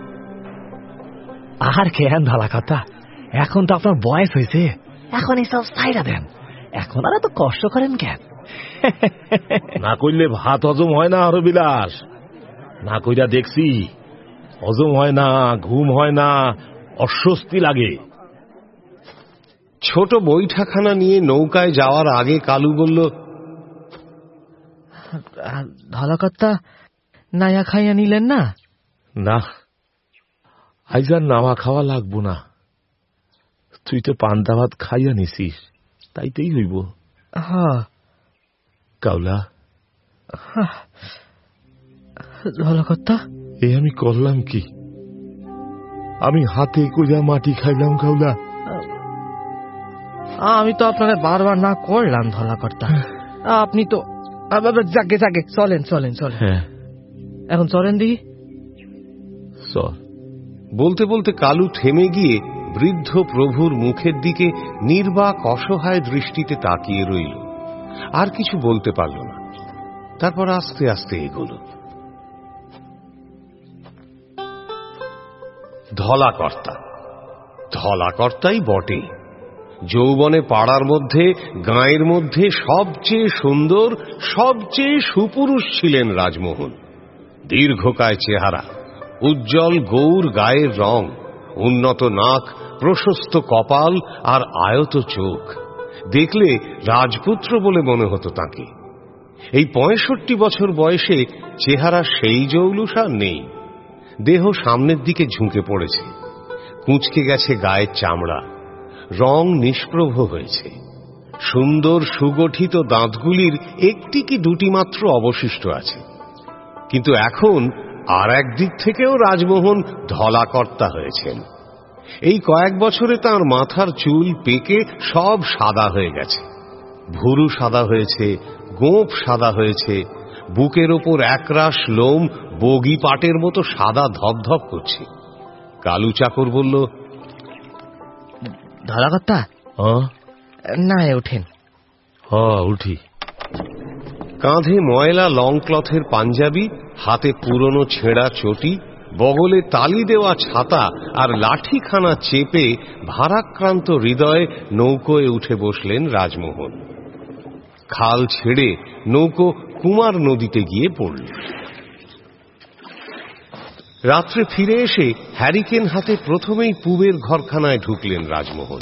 আর কেন ধলা কথা, এখন তো আপনার বয়স হয়েছে, এখন এসব সাইরা দেন, এখন আর এত কষ্ট করেন কেন? না করলে ভাত হজম হয় না আরো বিলাস। না কইরা দেখছি, হজম হয় না, ঘুম হয় না, অস্বস্তি লাগে। ছোট বৈঠাখানা নিয়ে নৌকায় যাওয়ার আগে কালু বলল, ধলাকর্তা নাইয়া খাইয়া নিলেন না? না, আজ আর নাওয়া খাওয়া লাগবো না। তুই তো পান্তা ভাত খাইয়া নিছিস, তাইতেই হইব। হ্যাঁ কাউলা, ধলাকর্তা, এ আমি করলাম কি? আমি হাতে কইরা মাটি খাইলাম কাউলা। আমি তো আপনাকে বারবার না করলাম ধলাকর্তা, আপনি তো জাগে জাগে চলেন চলেন চলেন। হ্যাঁ এখন চলেন দিই। চল। বলতে বলতে কালু থেমে গিয়ে বৃদ্ধ প্রভুর মুখের দিকে নির্বাক অসহায় দৃষ্টিতে তাকিয়ে রইল। আর কিছু বলতে পারল না। তারপর আস্তে আস্তে এগোল। ধলাকর্তা, ধলাকর্তাই বটে। যৌবনে পাড়ার মধ্যে, গাঁয়ের মধ্যে সবচেয়ে সুন্দর, সবচেয়ে সুপুরুষ ছিলেন রাজমোহন। দীর্ঘকায় চেহারা, উজ্জ্বল গৌর গায়ের রং, উন্নত নাক, প্রশস্ত কপাল আর আয়ত চোখ। দেখলে রাজপুত্র বলে মনে হতো তাকে। এই পঁয়ষট্টি বছর বয়সে চেহারা সেই জৌলুসা নেই। দেহ সামনের দিকে ঝুঁকে পড়েছে, কুঁচকে গেছে গায়ের চামড়া, রং নিষ্প্রভ হয়েছে। সুন্দর সুগঠিত দাঁতগুলির একটি কি দুটি মাত্র অবশিষ্ট আছে। কিন্তু এখন আর এক দিক থেকেও রাজমোহন ধলাকর্তা হয়েছেন। এই কয়েক বছরে তার মাথার চুল পেকে সব সাদা হয়ে গেছে। ভুরু সাদা হয়েছে, গোঁফ সাদা হয়েছে, বুকের ওপর একরাশ লোম বগি পাটের মতো সাদা ধপধপ করছে। কালু চাকর বলল, ধলাকর্তা, না ওঠেন। হ্যাঁ উঠি। কাঁধে ময়লা লং ক্লথের পাঞ্জাবি, হাতে পুরনো ছেঁড়া চটি, বগলে তালি দেওয়া ছাতা আর লাঠিখানা চেপে ভারাক্রান্ত হৃদয়ে নৌকোয় উঠে বসলেন রাজমোহন। খাল ছেড়ে নৌকো কুমার নদীতে গিয়ে পড়ল। রাত্রে ফিরে এসে হ্যারিকেন হাতে প্রথমেই পুবের ঘরখানায় ঢুকলেন রাজমোহন।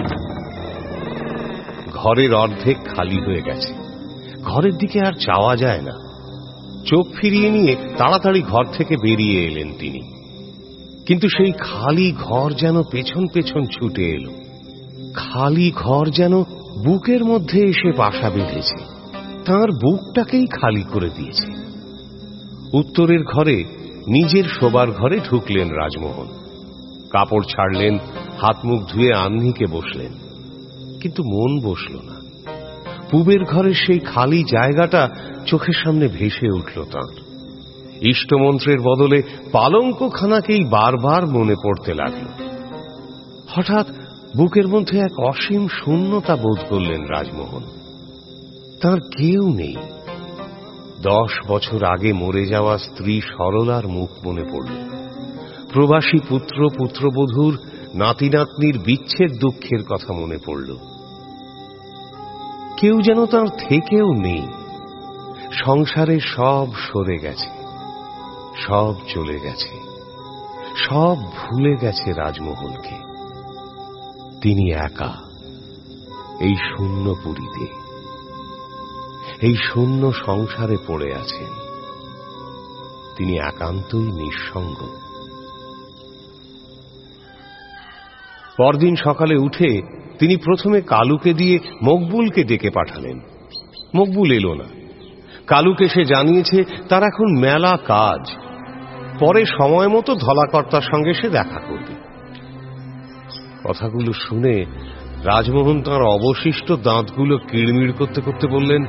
ঘরের অর্ধেক খালি হয়ে গেছে, ঘরের দিকে আর চাওয়া যায় না। চোখ ফিরিয়ে নিয়ে তাড়াতাড়ি ঘর থেকে বেরিয়ে এলেন তিনি। কিন্তু সেই খালি ঘর যেন পেছন পেছন ছুটে এলো। খালি ঘর যেন বুকের মধ্যে এসে বাসা বেঁধেছে, তার বুকটাকেই খালি করে দিয়েছে। উত্তরের ঘরে, নিজের শোবার ঘরে ঢুকলেন রাজমোহন। কাপড় ছাড়লেন, হাত মুখ ধুয়ে আহ্নিকে বসলেন। কিন্তু মন বসল না। পূবের ঘরের সেই খালি জায়গাটা চোখের সামনে ভেসে উঠল তাঁর। ইষ্টমন্ত্রের বদলে পালঙ্কখানাকেই বারবার মনে পড়তে লাগল। হঠাৎ বুকের মধ্যে এক অসীম শূন্যতা বোধ করলেন রাজমোহন। তার কেউ নেই। দশ বছর আগে মরে যাওয়া স্ত্রী সরলার মুখ মনে পড়ল। প্রবাসী পুত্র পুত্রবধূর নাতি নাতনির বিচ্ছেদ দুঃখের কথা মনে পড়ল। কেউ যেন তার থেকেও নেই। সংসারে সব সরে গেছে, সব চলে গেছে, সব ভুলে গেছে রাজমোহনকে। তিনি একা এই শূন্য পুরীতে, এই শূন্য সংসারে পড়ে আছেন। তিনি একান্তই নিঃসঙ্গ। পরদিন সকালে উঠে তিনি প্রথমে কালুকে দিয়ে মকবুলকে ডেকে পাঠালেন। মকবুল এলো না। কালুকে সে জানিয়েছে তার এখন মেলা কাজ, পরে সময় মতো ধলাকর্তার সঙ্গে সে দেখা করবে। কথাগুলো শুনে রাজমোহন তাঁর অবশিষ্ট দাঁতগুলো কিড়মিড় করতে করতে বললেন,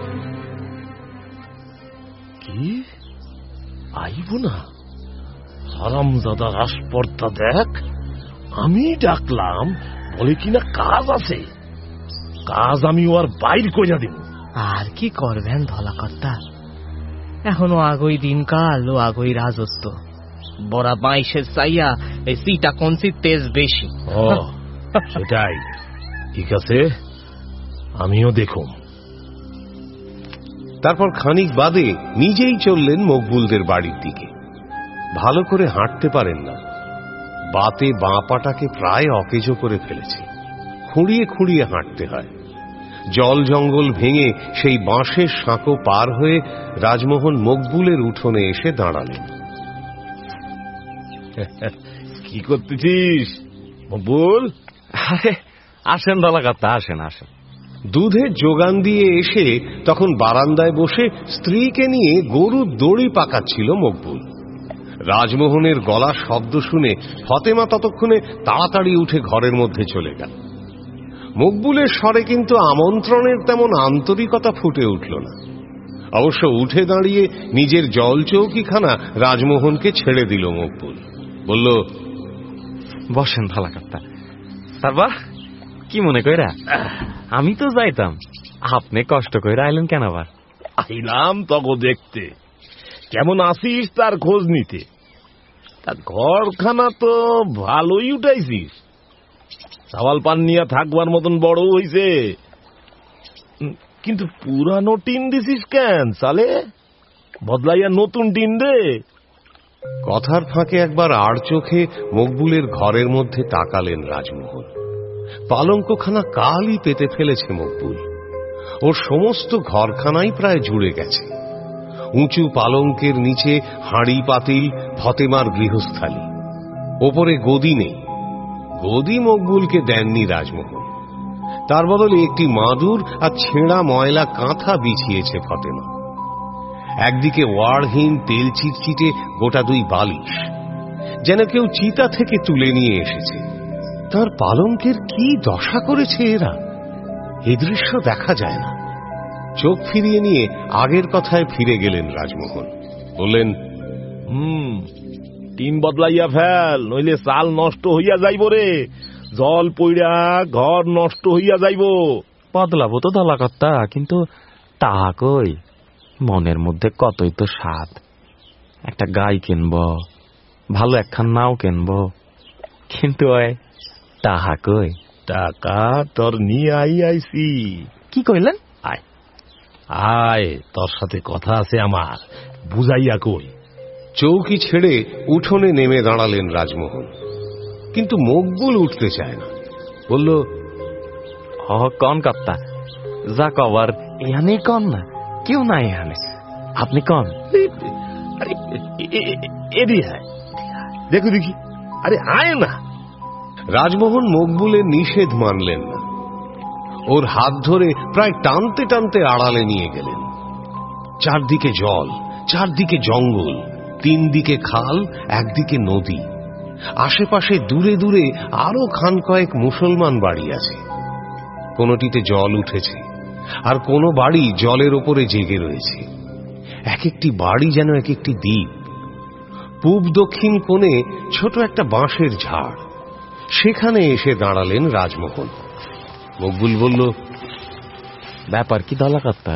কি আইব না? হারামজাদা রাসপর্দা দেখ, আমি ডাকলাম বলে কিনা কাজ আছে। কাজ আমি ওর বাইর কইরা দিব। আর কি করবেন ধলাকর্তা, এখনো আগই দিনকাল ও আগই রাজত্ব। বড়া বাইশের চাইয়া এই সিটা কনসি তেজ বেশি। ও সেটাই, ঠিক আছে, আমিও দেখুম। তারপর খানিক বাদে নিজেই চললেন মকবুলদের বাড়ির দিকে। ভালো করে হাঁটতে পারেন না, বাতে বাঁ পাটাকে প্রায় অকেজো করে ফেলেছে। খুঁড়িয়ে খুঁড়িয়ে হাঁটতে হয়। জল জঙ্গল ভেঙে সেই বাঁশের সাঁকো পার হয়ে রাজমোহন মকবুলের উঠোনে এসে দাঁড়ালেন। কি করতেছিস মকবুল? আসেন ধলাকর্তা, আসেন আসেন। দুধের যোগান দিয়ে এসে তখন বারান্দায় বসে স্ত্রীকে নিয়ে গরুর দড়ি পাকাচ্ছিল মকবুল। রাজমোহনের গলার শব্দ শুনে ফতেমা ততক্ষণে তাড়াতাড়ি উঠে ঘরের মধ্যে চলে গেল। মকবুলের স্বরে কিন্তু আমন্ত্রণের তেমন আন্তরিকতা ফুটে উঠল না। অবশ্য উঠে দাঁড়িয়ে নিজের জল চৌকিখানা রাজমোহনকে ছেড়ে দিল মকবুল। বলল, বসেন ধলাকর্তা। তারপর কি মনে কইরা? আমি তো যাইতাম, আপনি কষ্ট কইরা আইলেন কেন আবার? আইলাম তগো দেখতে কেমন আছিস তার খোঁজ নিতে। তা ঘরখানা তো ভালোই উঠাইছিস, চাওয়াল পান নিয়ে থাকবার মতন বড় হইছে, কিন্তু পুরানো টিন দিছিস কেন সালে? বদলাইয়া নতুন টিন দে। কথার ফাঁকে একবার আড় চোখে মকবুলের ঘরের মধ্যে তাকালেন রাজমোহন। পালঙ্কখানা কালই পেতে ফেলেছে মকবুল। ওর সমস্ত ঘরখানাই প্রায় জুড়ে গেছে। উঁচু পালঙ্কের নিচে হাঁড়ি পাতিল, ফতেমার গৃহস্থালী। ওপরে গদি নেই। গদি মকবুলকে দেননি রাজমোহন। তার বদলে একটি মাদুর আর ছেঁড়া ময়লা কাঁথা বিছিয়েছে ফতেমা। একদিকে ওয়াড়হীন তেল চিটচিটে গোটা দুই বালিশ, যেন কেউ চিতা থেকে তুলে নিয়ে এসেছে। তার পালঙ্কের কি দশা করেছে এরা! এ দৃশ্য দেখা যায় না। চোখ ফিরিয়ে নিয়ে আগের কথায় ফিরে গেলেন রাজমোহন। বললেন, হুম টিন বদলাইয়া ফেল, নইলে চাল নষ্ট হইয়া যাইব রে। জল পইড়া ঘর নষ্ট হইয়া যাইব। বদলাবো তো ধলাকর্তা, কিন্তু তাহা কই, মনের মধ্যে কতই তো স্বাদ। একটা গাই কিনব, ভালো একখান নাও কিনব, কিন্তু তাহা কই। টাকা তোর নিয়ে আই আইছি। কি কইলেন? আয় আয়, তোর সাথে কথা আছে আমার, বুঝাইয়া কই। চৌকি ছেড়ে উঠোনে নেমে দাঁড়ালেন রাজমোহন, কিন্তু মকবুল উঠতে চায় না। বলল, হ কন কর্তা, যা কবার এখানে কন না, কেউ নাই এখানে, আপনি কন। দেখো দেখি, আরে আয় না। রাজমোহন মকবুলের নিষেধ মানলেন না। ওর হাত ধরে প্রায় টানতে টানতে আড়ালে নিয়ে গেলেন। চারদিকে জল, চারদিকে জঙ্গল, তিন দিকে খাল, একদিকে নদী। আশেপাশে দূরে দূরে আরো খান কয়েক মুসলমান বাড়ি আছে। কোনোটিতে জল উঠেছে, আর কোনো বাড়ি জলের ওপরে জেগে রয়েছে। এক একটি বাড়ি যেন এক একটি দ্বীপ। পূব দক্ষিণ কোণে ছোট একটা বাঁশের ঝাড়, সেখানে এসে দাঁড়ালেন রাজমোহন। মকবুল বলল, ব্যাপার কি দলাকর্তা,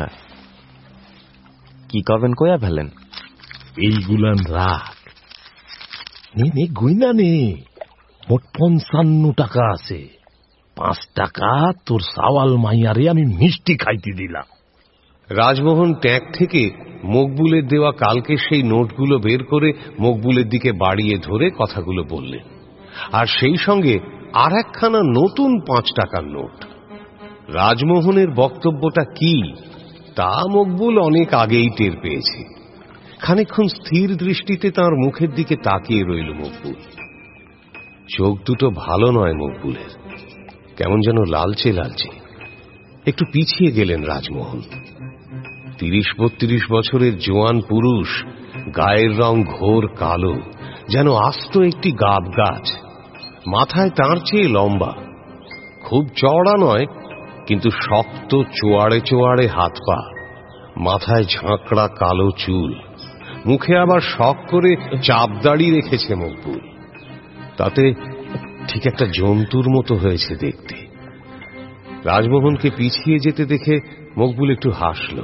কি করবেন কইয়া ফেলেন? এইগুলান রাখ, নে নে গইনা নে, মোট পঞ্চান্ন টাকা আছে। পাঁচ টাকা তোর সাওয়াল মাইয়ারে আমি মিষ্টি খাইতে দিলাম। রাজমোহন ট্যাঙ্ক থেকে মকবুলের দেওয়া কালকে সেই নোটগুলো বের করে মকবুলের দিকে বাড়িয়ে ধরে কথাগুলো বললেন, আর সেই সঙ্গে আর একখানা নতুন পাঁচ টাকার নোট। রাজমোহনের বক্তব্যটা কি তা মকবুল অনেক আগেই টের পেয়েছে। খানিকক্ষণ স্থির দৃষ্টিতে তার মুখের দিকে তাকিয়ে রইল মকবুল। চোখ দুটো ভালো নয় মকবুলের, কেমন যেন লালচে লালচে। একটু পিছিয়ে গেলেন রাজমোহন। তিরিশ বত্রিশ বছরের জোয়ান পুরুষ, গায়ের রং ঘোর কালো, যেন আস্ত একটি গাব গাছ। মাথায় তাঁর চেয়ে লম্বা, খুব চওড়া নয়, কিন্তু শক্ত চোয়াড়ে চোয়াড়ে হাত পা, মাথায় ঝাঁকড়া কালো চুল, মুখে আবার শখ করে চাপ দাড়ি রেখেছে মকবুল। তাতে ঠিক একটা জন্তুর মতো হয়েছে দেখতে। রাজমোহনকে পিছিয়ে যেতে দেখে মকবুল একটু হাসল।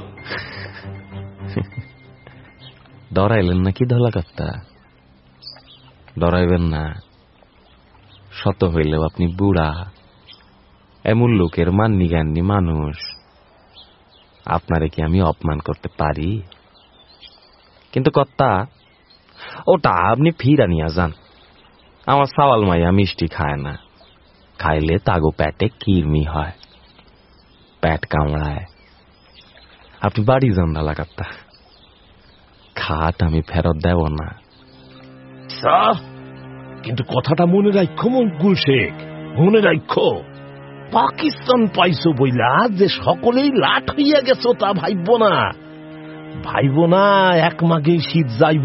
ডরাইলেন নাকি দলাকর্তা? ডরাইবেন না, শত হইলেও আপনি বুড়া, এমন লোকের মান্নি জ্ঞানী মানুষ, আপনারে কি আমি অপমান করতে পারি? কিন্তু কর্তা, ওটা আপনি ফিরা নিয়ে যান। আমার সাওয়াল মাইয়া মিষ্টি খায় না, খাইলে তাগো পেটে কিরমি হয়, পেট কামড়ায়। আপনি বাড়ি যান দলাকর্তা, খাট আমি ফেরত দেব না। কিন্তু কথাটা মনে রাখো মকবুল শেখ, মনে রাখো, পাকিস্তান পাইছো বইলা যে সকলেই লাট হইয়া গেছো তা ভাইব না, ভাইব না এক মাঘে শীত যাইব।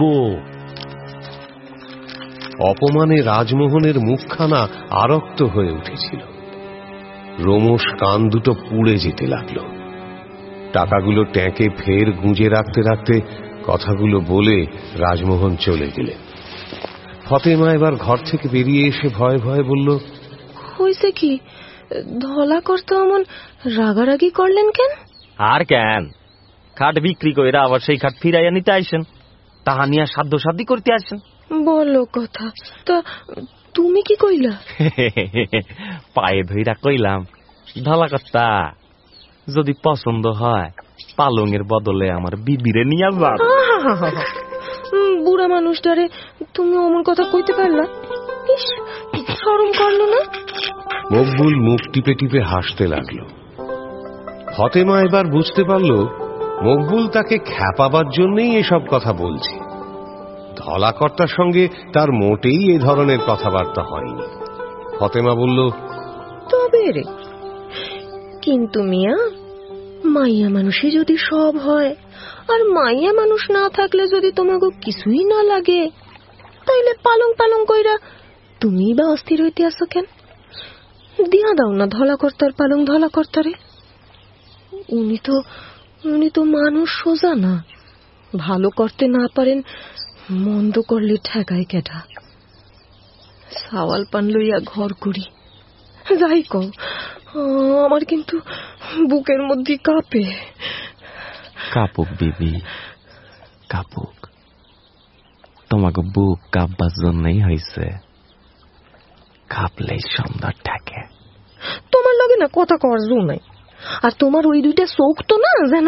অপমানে রাজমোহনের মুখখানা আরক্ত হয়ে উঠেছিল, রোমশ কান দুটো পুড়ে যেতে লাগলো। টাকাগুলো ট্যাঁকে ফের গুঁজে রাখতে রাখতে কথাগুলো বলে রাজমোহন চলে গেলেন। ফতেমা এবার ঘর থেকে বেরিয়ে এসে ভয়ে ভয়ে বলল, হইছে কি ধলাকর্তা এমন রাগারাগি করলেন কেন? আর কেন, খাট বিক্রি কইরা আবার সেই খাট ফিরাইয়া নিতে আইসেন, তাহা নিয়ে সাধ্য সাধ্যি করতে আসেন। বলো কথা, তা তুমি কি কইলা? পায়ে ধইরা কইলাম, ধলাকর্তা যদি পছন্দ হয় পালঙের বদলে আমার বিবিরে নিয়ে যান। বুড়া মানুষটারে তুমি অমন কথা কইতে পারলা? শরম করলো না? মকবুল মুখ টিপে টিপে হাসতে লাগলো। ফতেমা এবার বুঝতে পারল মকবুল তাকে খ্যাপাবার জন্যই এসব কথা বলছে। ধলাকর্তার সঙ্গে তার মোটেই এ ধরনের কথাবার্তা হয়নি। ফতেমা বলল, তবে রে, কিন্তু মিয়া, মাইয়া মানুষই যদি সব হয়, আর মাইয়া মানুষ না থাকলে যদি তোমাকে কিছুই না লাগে, তাইলে পালং পালং কইরা তুমি বা অস্থির হইতে আসো কেন? দিয়া দাও না ধলাকর্তার পালং ধলাকর্তারে। উনি তো উনি তো মানুষ সোজা না, ভালো করতে না পারেন, মন্দ করলে ঠেকায় কেটা। সাওয়াল পান লইয়া ঘর করি, যাই কও, আমার কিন্তু বুকের মধ্যে কাঁপে। কাপুক বিবি, কাপুক, তোমাকে বুক কাঁপবার জন্যই হয়েছে, কাঁপলেই সুন্দর থাকে। তোমার লগে না কথা কর জো নাই, আর তোমার ওই দুইটা চোখ তো না যেন।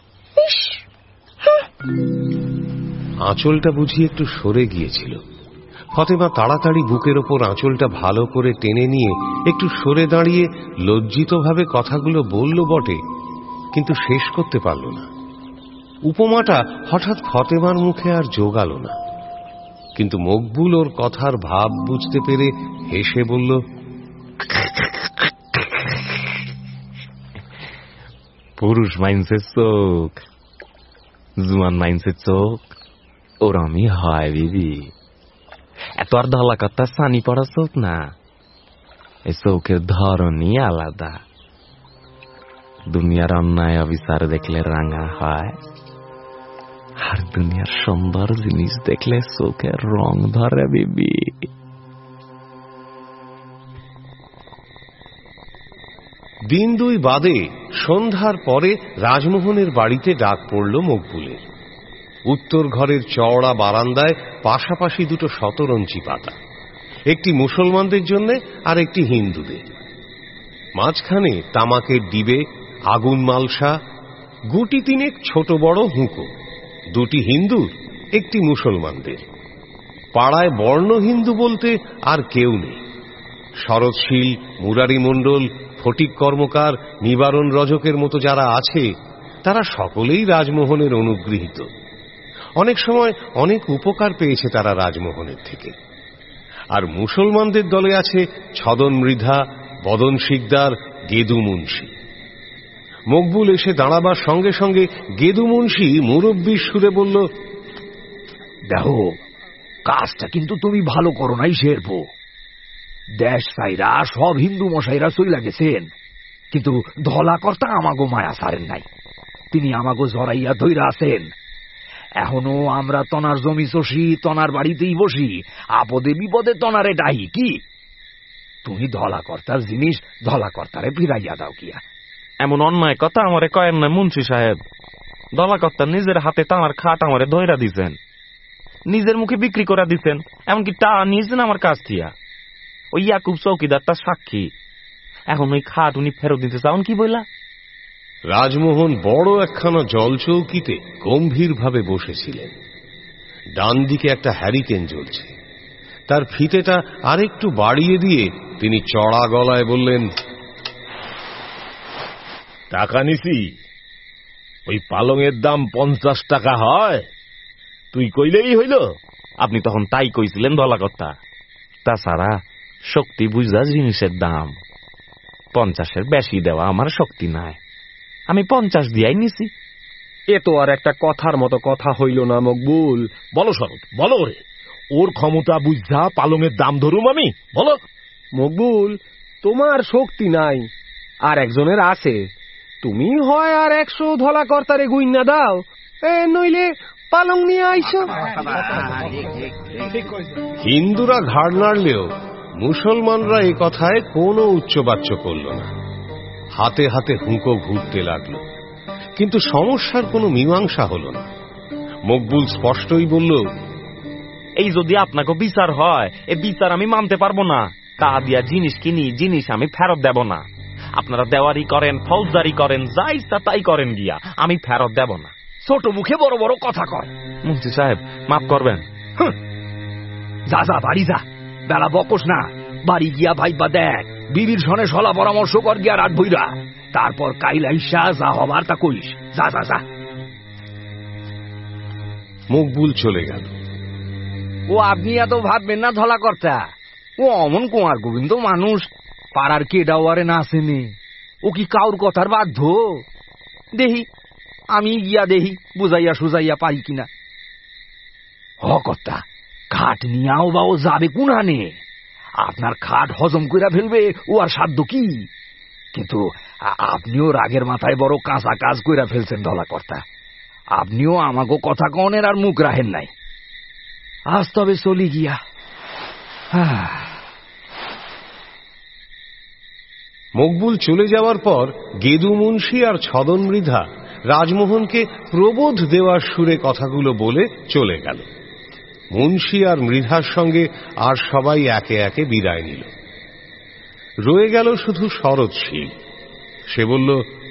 আঁচলটা বুঝি একটু সরে গিয়েছিল। ফতেমা তাড়াতাড়ি বুকের ওপর আঁচলটা ভালো করে টেনে নিয়ে একটু সরে দাঁড়িয়ে লজ্জিতভাবে কথাগুলো বলল বটে, কিন্তু শেষ করতে পারল না। উপমাটা হঠাৎ ফতেমার মুখে আর জোগাল না, কিন্তু মকবুল ওর কথার ভাব বুঝতে পেরে হেসে বলল, পুরুষ মাইন্সের চোখ, জুয়ান মাইন্সের চোখ ওরমই হয় বিবি। এত আর ধলাকর্তা সানি পড়া চোখ না, এই চোখের ধরনই আলাদা। দুনিয়ার অন্যায় অবিচার দেখলে রাঙা হয়, আর দুনিয়ার সুন্দর জিনিস দেখলে চোখের রং ধরে বিবি। দিন দুই বাদে সন্ধ্যার পরে রাজমোহনের বাড়িতে ডাক পড়ল মকবুলের। উত্তর ঘরের চওড়া বারান্দায় পাশাপাশি দুটো শতরঞ্চি পাতা, একটি মুসলমানদের জন্য আর একটি হিন্দুদের। মাঝখানে তামাকের ডিবে, আগুন মালসা, গুটি তিনেক ছোট বড় হুঁকো, দুটি হিন্দুর একটি মুসলমানদের। পাড়ায় বর্ণ হিন্দু বলতে আর কেউ নেই। শরৎশীল, মুরারি মণ্ডল, ফটিক কর্মকার, নিবারণ রজকের মতো যারা আছে তারা সকলেই রাজমোহনের অনুগৃহীত। অনেক সময় অনেক উপকার পেয়েছে তারা রাজমোহনের থেকে। আর মুসলমানদের দলে আছে ছদন মৃধা, বদন শিকদার, গেদু মুন্সি। মকবুল এসে দাঁড়াবার সঙ্গে সঙ্গে গেদু মুন্সি মুরব্বির সুরে বলল, দেখো, কাজটা কিন্তু তুমি ভালো করো নাই শেরপো। দেশ সাইরা সব হিন্দু মশাইরা চইলা গেছেন, কিন্তু ধলাকর্তা আমাগো মায়া সারেন নাই। তিনি আমাগো জড়াইয়া ধইরা আছেন। এখনো আমরা তনার জমি চষি, তনার বাড়িতেই বসি, আপদে বিপদে তনারে ডাহি। কি তুমি ধলাকর্তার জিনিস ধলাকর্তারে ফিরাইয়া দাও কিয়া? এমন অন্যায় কথা আমারে কয়েন না মুন্সি সাহেব। ধলাকর্তা নিজের হাতে তাঁর খাট আমারে ধইরা দিছেন, নিজের মুখে বিক্রি করে দিচ্ছেন, এমনকি টা নিয়েছেন আমার কাছ থিয়া। ওই ইয়াকুব চৌকিদার তার সাক্ষী। এখন ওই খাট উনি ফেরত দিতে চান কি বইলা? রাজমোহন বড় একখানা জল চৌকিতে গম্ভীর ভাবে বসেছিলেন। ডান দিকে একটা হ্যারিকেন জ্বলছে। তার ফিতেটা আরেকটু বাড়িয়ে দিয়ে তিনি চড়া গলায় বললেন, টাকা নিছি, ওই পালংয়ের দাম পঞ্চাশ টাকা হয়, তুই কইলেই হইল। আপনি তখন তাই কইছিলেন ধলাকর্তা। তাছাড়া শক্তি বুঝা জিনিসের দাম, পঞ্চাশের বেশি দেওয়া আমার শক্তি নাই, আমি পঞ্চাশ দিয়াই নিছি। এ তো আর একটা কথার মতো কথা হইল না মকবুল। বলো শরৎ, বলো রে, ওর ক্ষমতা বুঝা পালংয়ের দাম ধরুম আমি, বলো। মকবুল, তোমার শক্তি নাই, আর একজনের আছে। তুমি হয় আর একশো ধলাকর্তারে গুইন্না দাও, এ নইলে পালং নিয়ে আইসো। হিন্দুরা ঘাড় নাড়লেও মুসলমানরা এ কথায় কোনো উচ্চবাচ্য করল না। হাতে হাতে হুঁকো ঘুরতে লাগলো, কিন্তু সমস্যার কোনো মীমাংসা হল না। মকবুল স্পষ্টই বলল, এই যদি আপনাকে বিচার হয়, এ বিচার আমি মানতে পারবো না। টাকা দিয়া জিনিস কিনি, জিনিস আমি ফেরত দেব না। আপনারা দেওয়ারি করেন, ফৌজদারি করেন, যা ইচ্ছা তাই করেন গিয়া, আমি ফেরত দেব না। ছোট মুখে বড় বড় কথা কয়। মুন্সি সাহেব মাফ করবেন। যা যা বাড়ি যা, বেলা বকস না। বাড়ি গিয়া ভাইবা দেখ, বিবির সনে সলা পরামর্শ কর গিয়া রাত বইরা, তারপর কাইলা ইসা যা হবার তা কইস। যা যা যা। মকবুল চলে গেল। ও আপনি এত ভাববেন না ধলাকর্তা, ও অমন কুমার গোবিন্দ মানুষ, পাড়ার কেডাওয়ারে না আসেনি। ও কি কাউর কথার বাধ্য? দেহি আমি গিয়া দেহি বুঝাইয়া সুজাইয়া পারি কিনা। হ কর্তা, খাট নিয়াও বা ও যাবে কুনানে? আপনার খাট হজম কইরা ফেলবে, ও আর সাধ্য কি? কিন্তু আপনিও রাগের মাথায় বড় কাঁচা কাজ কইরা ফেলছেন ধলাকর্তা। আপনিও আমাকে কথা কনের আর মুখ রাখেন নাই। আজ তবে চলি গিয়া। মকবুল চলে যাওয়ার পর গেদু মুন্সি আর ছদন মৃধা রাজমোহনকে প্রবোধ দেওয়ার সুরে কথাগুলো বলে চলে গেল। মুন্সি আর মৃধার সঙ্গে আর সবাই একে একে বিদায় নিল। রয়ে গেল শুধু শরৎশীল। সে বলল,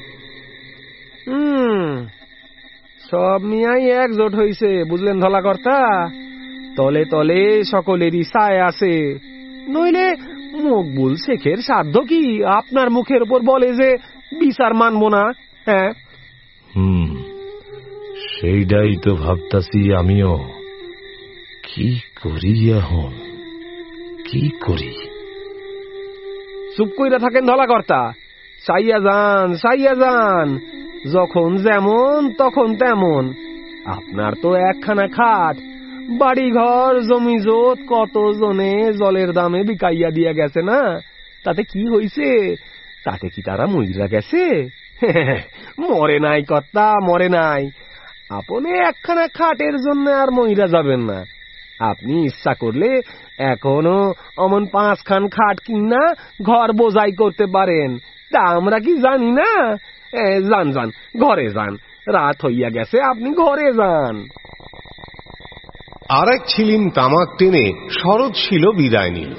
হুম সব মিয়াই একজোট হইছে, বুঝলেন ধলাকর্তা। তলে তলে সকলেরই ছায় আছে, নইলে মকবুল শেখের সাধ্য কি আপনার মুখের উপর বলে যে বিচার মানব না? হ্যাঁ, হুম সেইটাই তো ভাবতাছি আমিও। কি করি এখন, কি করি? চুপ কইরা থাকেন ধলাকর্তা, চাইয়া যান চাইয়া যান, যখন যেমন তখন তেমন। আপনার তো একখানা খাট, বাড়ি ঘর জমি জোত কত জনে জলের দামে বিকাইয়া দিয়া গেছে না? তাতে কি হইছে? তাতে কি তারা মইরা গেছে? মরে নাই কর্তা, মরে নাই। আপনি একখানা খাটের জন্য আর মহিলা যাবেন না। আপনি ইচ্ছা করলে এখনো অমন পাঁচখান খাট কিনা ঘর বোঝাই করতে পারেন। তা আমরা কি জানি না? যান যান, ঘরে যান, রাত হইয়া গেছে, আপনি ঘরে যান। আর এক ছিলিম তামাক টেনে শরৎশীল বিদায় নিল।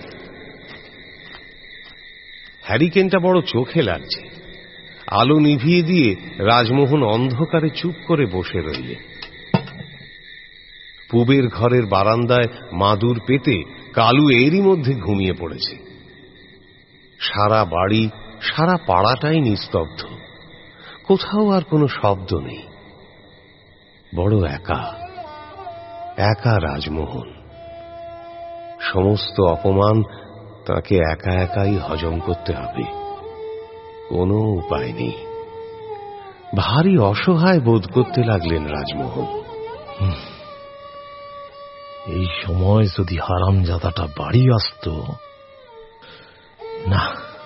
হ্যারিকেনটা বড় চোখে লাগছে। আলো নিভিয়ে দিয়ে রাজমোহন অন্ধকারে চুপ করে বসে রইলেন। পূবের ঘরের বারান্দায় মাদুর পেতে কালু এরই মধ্যে ঘুমিয়ে পড়েছে। সারা বাড়ি, সারা পাড়াটাই নিস্তব্ধ, কোথাও আর কোনো শব্দ নেই। বড় একা একা রাজমোহন। সমস্ত অপমান তাকে একা একাই হজম করতে হবে, কোনো উপায় নেই। ভারী অসহায় বোধ করতে লাগলেন রাজমোহন। এই সময় যদি হারামজাদাটা বাড়ি আসত না।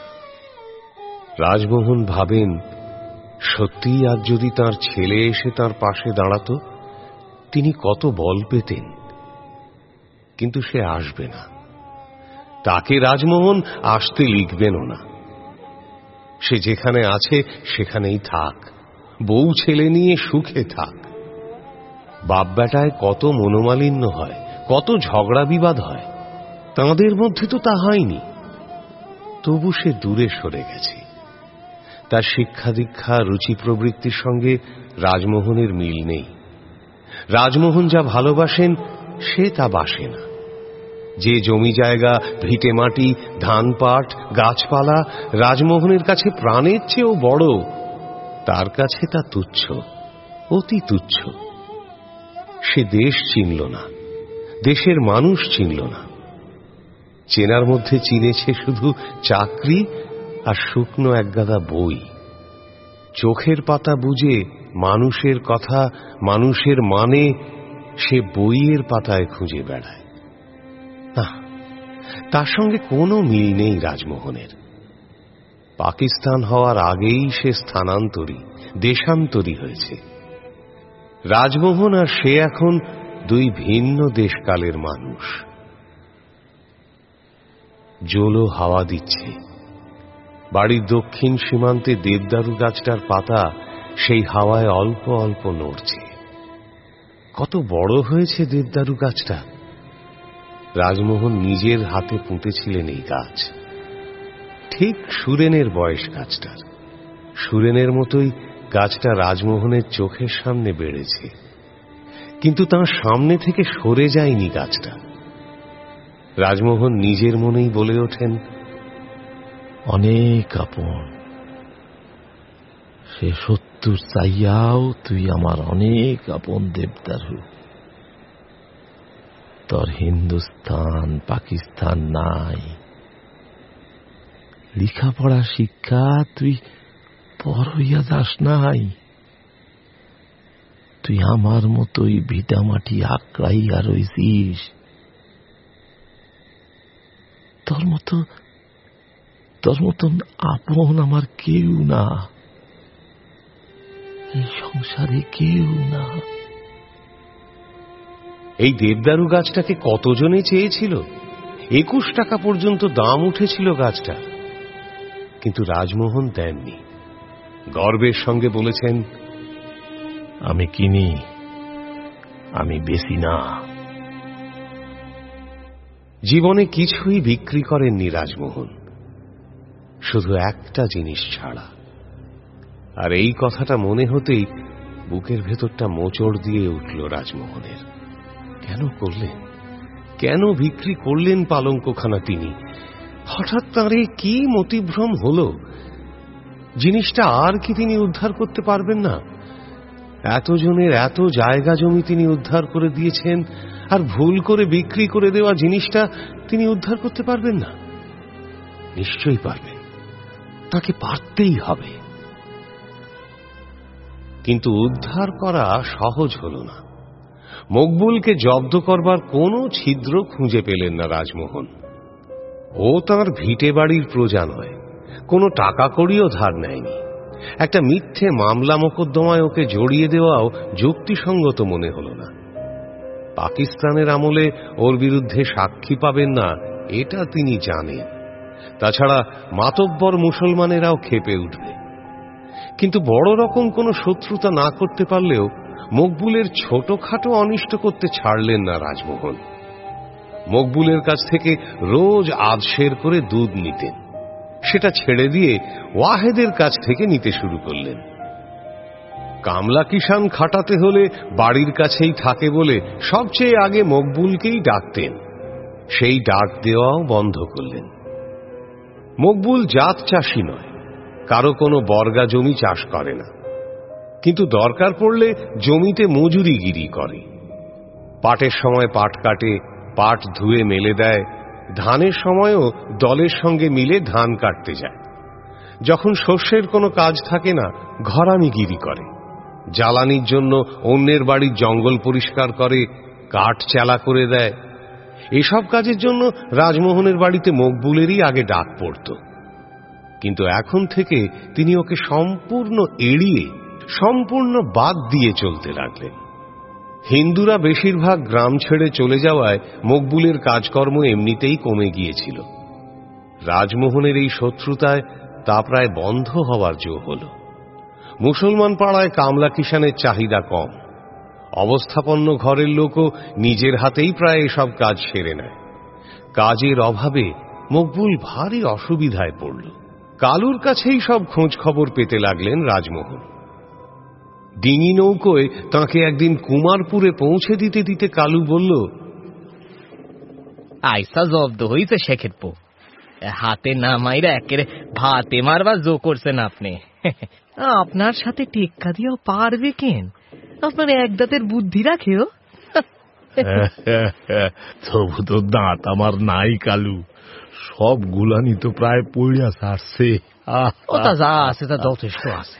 রাজমোহন ভাবেন, সত্যি আজ যদি তার ছেলে এসে তার পাশে দাঁড়াতো, তিনি কত বল পেতেন। কিন্তু সে আসবে না, তাকে রাজমোহন আসতে লিখবেনও না। সে যেখানে আছে সেখানেই থাক, বউ ছেলে নিয়ে সুখে থাক। বাপ বেটায় কত মনোমালিন্য হয়, কত ঝগড়া বিবাদ হয়, তাঁদের মধ্যে তো তা হয়নি। তবু সে দূরে সরে গেছে। তার শিক্ষা দীক্ষা, রুচি প্রবৃত্তির সঙ্গে রাজমোহনের মিল নেই। রাজমোহন যা ভালোবাসেন সে তা বাসে না। যে জমি জায়গা, ভিটে মাটি, ধান পাট, গাছপালা রাজমোহনের কাছে প্রাণের চেয়েও বড়, তার কাছে তা তুচ্ছ, অতি তুচ্ছ। সে দেশ চিনল না, দেশের মানুষ চিনল না। চেনার মধ্যে চিনেছে শুধু চাকরি আর শুকনো একগাদা বই। চোখের পাতা বুঝে মানুষের কথা, মানুষের মানে সে বইয়ের পাতায় খুঁজে বেড়ায়। না, তার সঙ্গে কোনো মিল নেই রাজমোহনের। পাকিস্তান হওয়ার আগেই সে স্থানান্তরী, দেশান্তরী হয়েছে। রাজমোহন আর সে এখন দুই ভিন্ন দেশকালের মানুষ। জোলো হাওয়া দিচ্ছে। বাড়ির দক্ষিণ সীমান্তে দেবদারু গাছটার পাতা সেই হাওয়ায় অল্প অল্প নড়ছে। কত বড় হয়েছে দেবদারু গাছটা! রাজমোহন নিজের হাতে পুঁতেছিলেন এই গাছ। ঠিক সুরেনের বয়স গাছটার। সুরেনের মতোই গাছটা রাজমোহনের চোখের সামনে বেড়েছে, কিন্তু তার সামনে থেকে সরে যায়নি গাছটা। রাজমোহন নিজের মনেই বলে ওঠেন, অনেক আপন, সে সত্তর চাইয়াও তুই আমার অনেক আপন দেবদারু। তোর হিন্দুস্তান পাকিস্তান নাই, লেখাপড়া শিক্ষা তুই পর হইয়া যাস নাই। তুই আমার মতোই ভিটামাটি আঁকড়াইয়া রইছিস। তোর মতো তোর মতন আপন আমার কেউ না, এই সংসারে কেউ না। এই দেবদারু গাছটাকে কতজনে চেয়েছিল। একুশ টাকা পর্যন্ত দাম উঠেছিল গাছটা, কিন্তু রাজমোহন দেননি। গর্বের সঙ্গে বলেছেন, আমি কিনি, আমি বেশি না। জীবনে কিছুই বিক্রি করেননি রাজমোহন, শুধু একটা জিনিস ছাড়া। আর এই কথাটা মনে হতেই বুকের ভেতরটা মোচড় দিয়ে উঠল রাজমোহনের। কেন করলেন, কেন বিক্রি করলেন পালঙ্কখানা তিনি? হঠাৎ তাঁরে কি মতিভ্রম হল? জিনিসটা আর কি তিনি উদ্ধার করতে পারবেন না? এতজনের এত জায়গা জমি তিনি উদ্ধার করে দিয়েছেন, আর ভুল করে বিক্রি করে দেওয়া জিনিসটা তিনি উদ্ধার করতে পারবেন না? নিশ্চয়ই পারবেন, তাকে পারতেই হবে। কিন্তু উদ্ধার করা সহজ হল না। মকবুলকে জব্দ করবার কোনো ছিদ্র খুঁজে পেলেন না রাজমোহন। ও তাঁর ভিটে বাড়ির প্রজা নয়, কোনো টাকা কড়িও ধার নেয়নি, একটা মিথ্যে মামলা মোকদ্দমায় ওকে জড়িয়ে দেওয়াও যুক্তিসঙ্গত মনে হল না। পাকিস্তানের আমলে ওর বিরুদ্ধে সাক্ষী পাবেন না এটা তিনি জানেন। তাছাড়া মাতব্বর মুসলমানেরাও ক্ষেপে উঠবে। কিন্তু বড় রকম কোনো শত্রুতা না করতে পারলেও মকবুলের ছোটখাটো অনিষ্ট করতে ছাড়লেন না রাজমোহন। মকবুলের কাছ থেকে রোজ আধশের করে দুধ নিতেন, সেটা ছেড়ে দিয়ে ওয়াহেদের কাছ থেকে নিতে শুরু করলেন। কামলা কিষান খাটাতে হলে বাড়ির কাছেই থাকে বলে সবচেয়ে আগে মকবুলকেই ডাকতেন, সেই ডাক দেওয়াও বন্ধ করলেন। মকবুল জাত চাষী নয়, কারো কোনো বর্গা জমি চাষ করে না, কিন্তু দরকার পড়লে জমিতে মজুরিগিরি করে। পাটের সময় পাট কাটে, পাট ধুয়ে মেলে দেয়, ধানের সময়ও দলের সঙ্গে মিলে ধান কাটতে যায়। যখন শস্যের কোনো কাজ থাকে না, ঘরামিগিরি করে। জ্বালানির জন্য অন্যের বাড়ির জঙ্গল পরিষ্কার করে, কাঠ চালা করে দেয়। এসব কাজের জন্য রাজমোহনের বাড়িতে মকবুলেরই আগে ডাক পড়ত। কিন্তু এখন থেকে তিনি ওকে সম্পূর্ণ এড়িয়ে, সম্পূর্ণ বাদ দিয়ে চলতে লাগলেন। হিন্দুরা বেশিরভাগ গ্রাম ছেড়ে চলে যাওয়ায় মকবুলের কাজকর্ম এমনিতেই কমে গিয়েছিল। রাজমোহনের এই শত্রুতায় তা প্রায় বন্ধ হওয়ার জো হল। মুসলমান পাড়ায় কামলা কিষানের চাহিদা কম। অবস্থাপন্ন ঘরের লোকও নিজের হাতেই প্রায় এসব কাজ সেরে নেয়। কাজের অভাবে মকবুল ভারী অসুবিধায় পড়ল। কালুর কাছেই সব খোঁজ খবর পেতে লাগলেন রাজমোহন। ডিঙি নৌকোয় তাঁকে একদিন কুমারপুরে পৌঁছে দিতে দিতে কালু বলল, আইসা জব্দ হইছে শেখের পো, হাতে না মাইরা একেরে ভাতে মারবার জো করছেন আপনি। আপনার সাথে টেক্কা দিয়েও পারবে কেন? আপনার এক দাঁতের বুদ্ধি রাখেও। তবু তো দাঁত আমার নাই কালু, সব গুলানি তো প্রায় পড়িয়া ছাড়ছে। ওটা যা আছে তা যথেষ্ট আছে।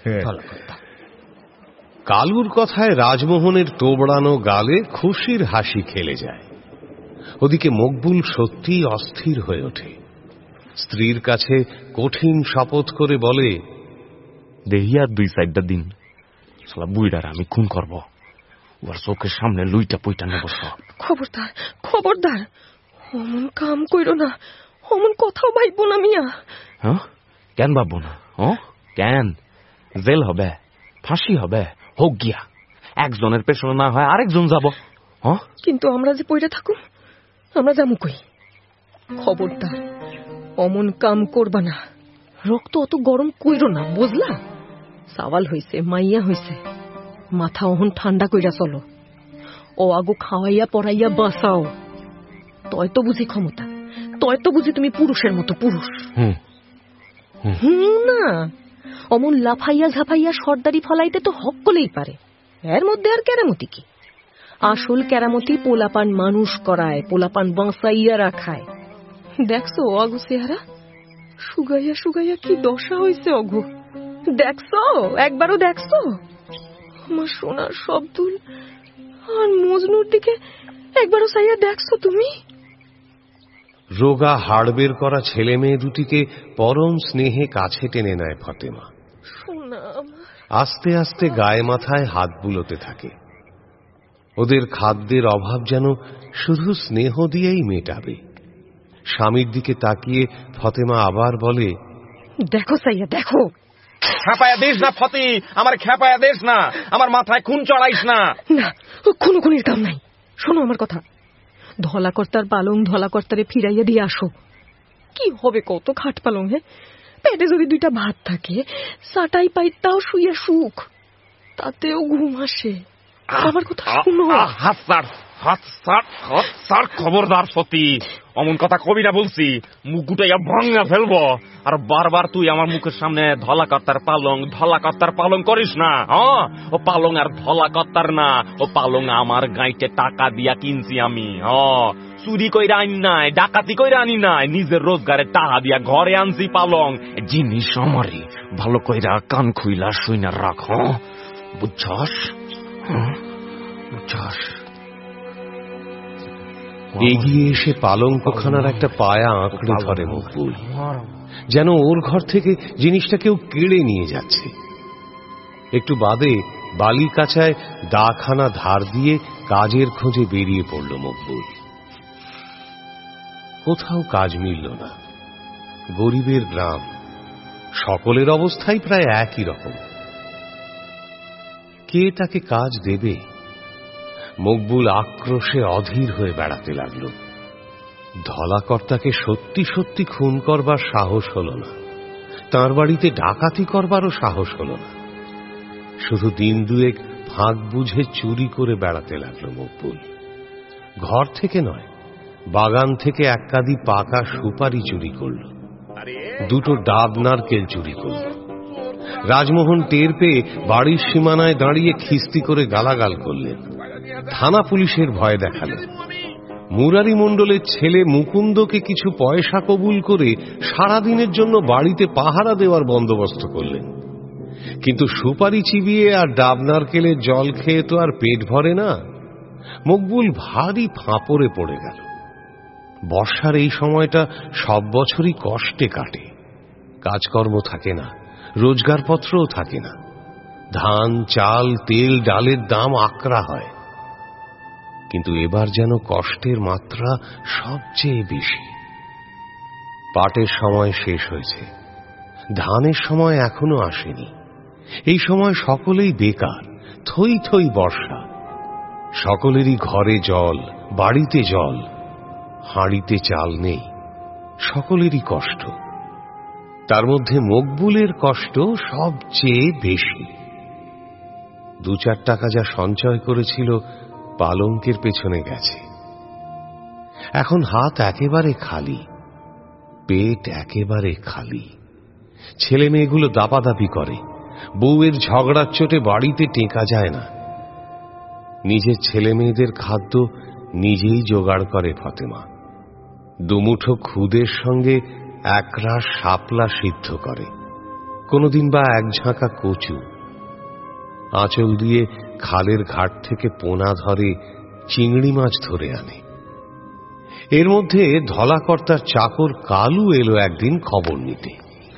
কালুর কথায় রাজমোহনের তোবড়ানো গালে খুশির হাসি খেলে যায়। ওদিকে মকবুল সত্যিই অস্থির হয়ে ওঠে। স্ত্রীর কাছে কঠিন শপথ করে বলে, দেহিয়া দুই চারটা দিন শালা বুইড়ার আমি খুন করব, ওর চোখের সামনে লুইটা পুইটা নেব সব। খবরদার, খবরদার, অমন কাম কইরো না, অমন কথাও ভাইব না মিয়া। হ্যাঁ, কেন ভাববো না? হ্যাঁ, কেন? জেল হবে, ফাঁসি হবে, হোক গিয়া। একজনের পেছনে না হয় আরেকজন যাব। হ্যাঁ, কিন্তু আমরা যে পইরা থাকুম, আমরা যামু কই? খবরদার, অমন কাম করবা না। রক্ত অত গরম কইরো না, বুঝলা? সাওয়াল হইছে, মাইয়া হইছে, মাথা অহন ঠান্ডা কইরা চলো। ও আগো খাওয়াইয়া পড়াইয়া বাঁচাও। তয় তো বুঝি ক্ষমতা, তয় তো বুঝি তুমি পুরুষের মতো পুরুষ। হুম না, অমন লাফাইয়া ঝাফাইয়া সর্দারি ফলাইতে তো হক কলেই পারে। এর মধ্যে আর কেরামতি কি? আসল কেরামতি পোলাপান মানুষ করায়, পোলাপান বাঁচাইয়া রাখায়। দেখছো অগো চেহারা, সুগাইয়া সুগাইয়া কি দশা হইছে অগো। দেখছো, একবারও দেখছো? আমার সোনার শব্দুল আর মজনুর দিকে একবারও চাইয়া দেখছো তুমি? রোগা হাড় বের করা ছেলে মেয়ে দুটিকে পরম স্নেহে কাছে টেনে নেয় ফতেমা। আস্তে আস্তে গায়ে মাথায় হাত বুলোতে থাকে। ওদের খাদ্যের অভাব যেন শুধু স্নেহ দিয়েই মেটাবে। স্বামীর দিকে তাকিয়ে ফতেমা আবার বলে, দেখো সাইয়া, দেখো। খেপায়া দিস না ফতি, আমার খেপায়া দিস না, আমার মাথায় খুন চড়াইস না। না, কোনো খুনির কাম নাই। শোনো আমার কথা, ধলাকর্তার পালং ধলাকর্তারে ফিরাইয়া দিয়ে আসো। কি হবে কত খাট পালং? হে, পেটে যদি দুইটা ভাত থাকে, চাটাই পাইতাও শুইয়া সুখ, তাতেও ঘুম আসে। আমার কথা শুনো। হাত ছাড়, হাত ছাড়, হাত ছাড়। খবরদার ফতি, অমন কথা কবি না বলছি, মুখ গুটাইয়া ভাঙা ফেলবো। আর বারবার তুই আমার মুখের সামনে ধলাকর্তার পালং ধলাকর্তার পালং করিস না। হ্যাঁ, ও পালং আর ধলাকর্তার না, ও পালং আমার গাইতে টাকা দিয়া কিনছি আমি। হ্যাঁ, চুরি কইরা আনি নাই, ডাকাতি কইরা আনি নাই, নিজের রোজগারের টাকা দিয়া ঘরে আনছি পালং। জিনিস আমারই, ভালো কইরা কান খুইলা শুইনা রাখ। হ্যাঁ, বুঝছস? বুঝছস? এগিয়ে এসে পালঙ্কখানার একটা পায়া আঁকড়ে ধরে মকবুল, যেন ওর ঘর থেকে জিনিসটা কেউ কেড়ে নিয়ে যাচ্ছে। একটু বাদে বালিকাছায় দাখানা ধার দিয়ে কাজের খোঁজে বেরিয়ে পড়ল মকবুল। কোথাও কাজ মিলল না। গরিবের গ্রাম, সকলের অবস্থাই প্রায় একই রকম। কে তাকে কাজ দেবে? মকবুল আক্রোশে অধীর হয়ে বেড়াতে লাগল। ধলাকর্তাকে সত্যি সত্যি খুন করবার সাহস হল না, তাঁর বাড়িতে ডাকাতি করবারও সাহস হল না। শুধু দিন দুয়েক ফাঁক বুঝে চুরি করে বেড়াতে লাগল মকবুল। ঘর থেকে নয়, বাগান থেকে এক কাঁদি পাকা সুপারি চুরি করল, দুটো ডাব নারকেল চুরি করল। রাজমোহন টের পেয়ে বাড়ির সীমানায় দাঁড়িয়ে খিস্তি করে গালাগাল করলেন। থানা পুলিশের ভয় দেখালেন। মুরারি মণ্ডলের ছেলে মুকুন্দকে কিছু পয়সা কবুল করে সারাদিনের জন্য বাড়িতে পাহারা দেওয়ার বন্দোবস্ত করলেন। কিন্তু সুপারি চিবিয়ে আর ডাব নারকেলের জল খেয়ে তো আর পেট ভরে না। মকবুল ভারী ফাঁপড়ে পড়ে গেল। বর্ষার এই সময়টা সব বছরই কষ্টে কাটে। কাজকর্ম থাকে না, রোজগারপত্রও থাকে না। ধান, চাল, তেল, ডালের দাম আকরা হয়। কিন্তু এবার যেন কষ্টের মাত্রা সবচেয়ে বেশি। পাটের সময় শেষ হয়েছে, ধানের সময় এখনো আসেনি। এই সময় সকলেই বেকার, থই থই বর্ষা। সকলেরই ঘরে জল, বাড়িতে জল, হাঁড়িতে চাল নেই। সকলেরই কষ্ট। তার মধ্যে মকবুলের কষ্ট সবচেয়ে বেশি। দু চার টাকা যা সঞ্চয় করেছিল পালঙ্কের পেছনে গেছে। এখন হাত একেবারে খালি, পেট একেবারে খালি। ছেলে মেয়েগুলো দাপাদাপি করে, বউয়ের ঝগড়ার চোটে বাড়িতে টেকা যায় না। নিজের ছেলে মেয়েদের খাদ্য নিজেই জোগাড় করে ফতেমা। দুমুঠো খুদের সঙ্গে একরাশ শাপলা সিদ্ধ করে, কোনদিন বা এক ঝাঁকা কচু। আঁচল দিয়ে খালের ঘাট থেকে পোনা ধরে, চিংড়ি মাছ ধরে আনে। এর মধ্যে ধলাকর্তার চাকর কালু এলো একদিন খবর নিতে।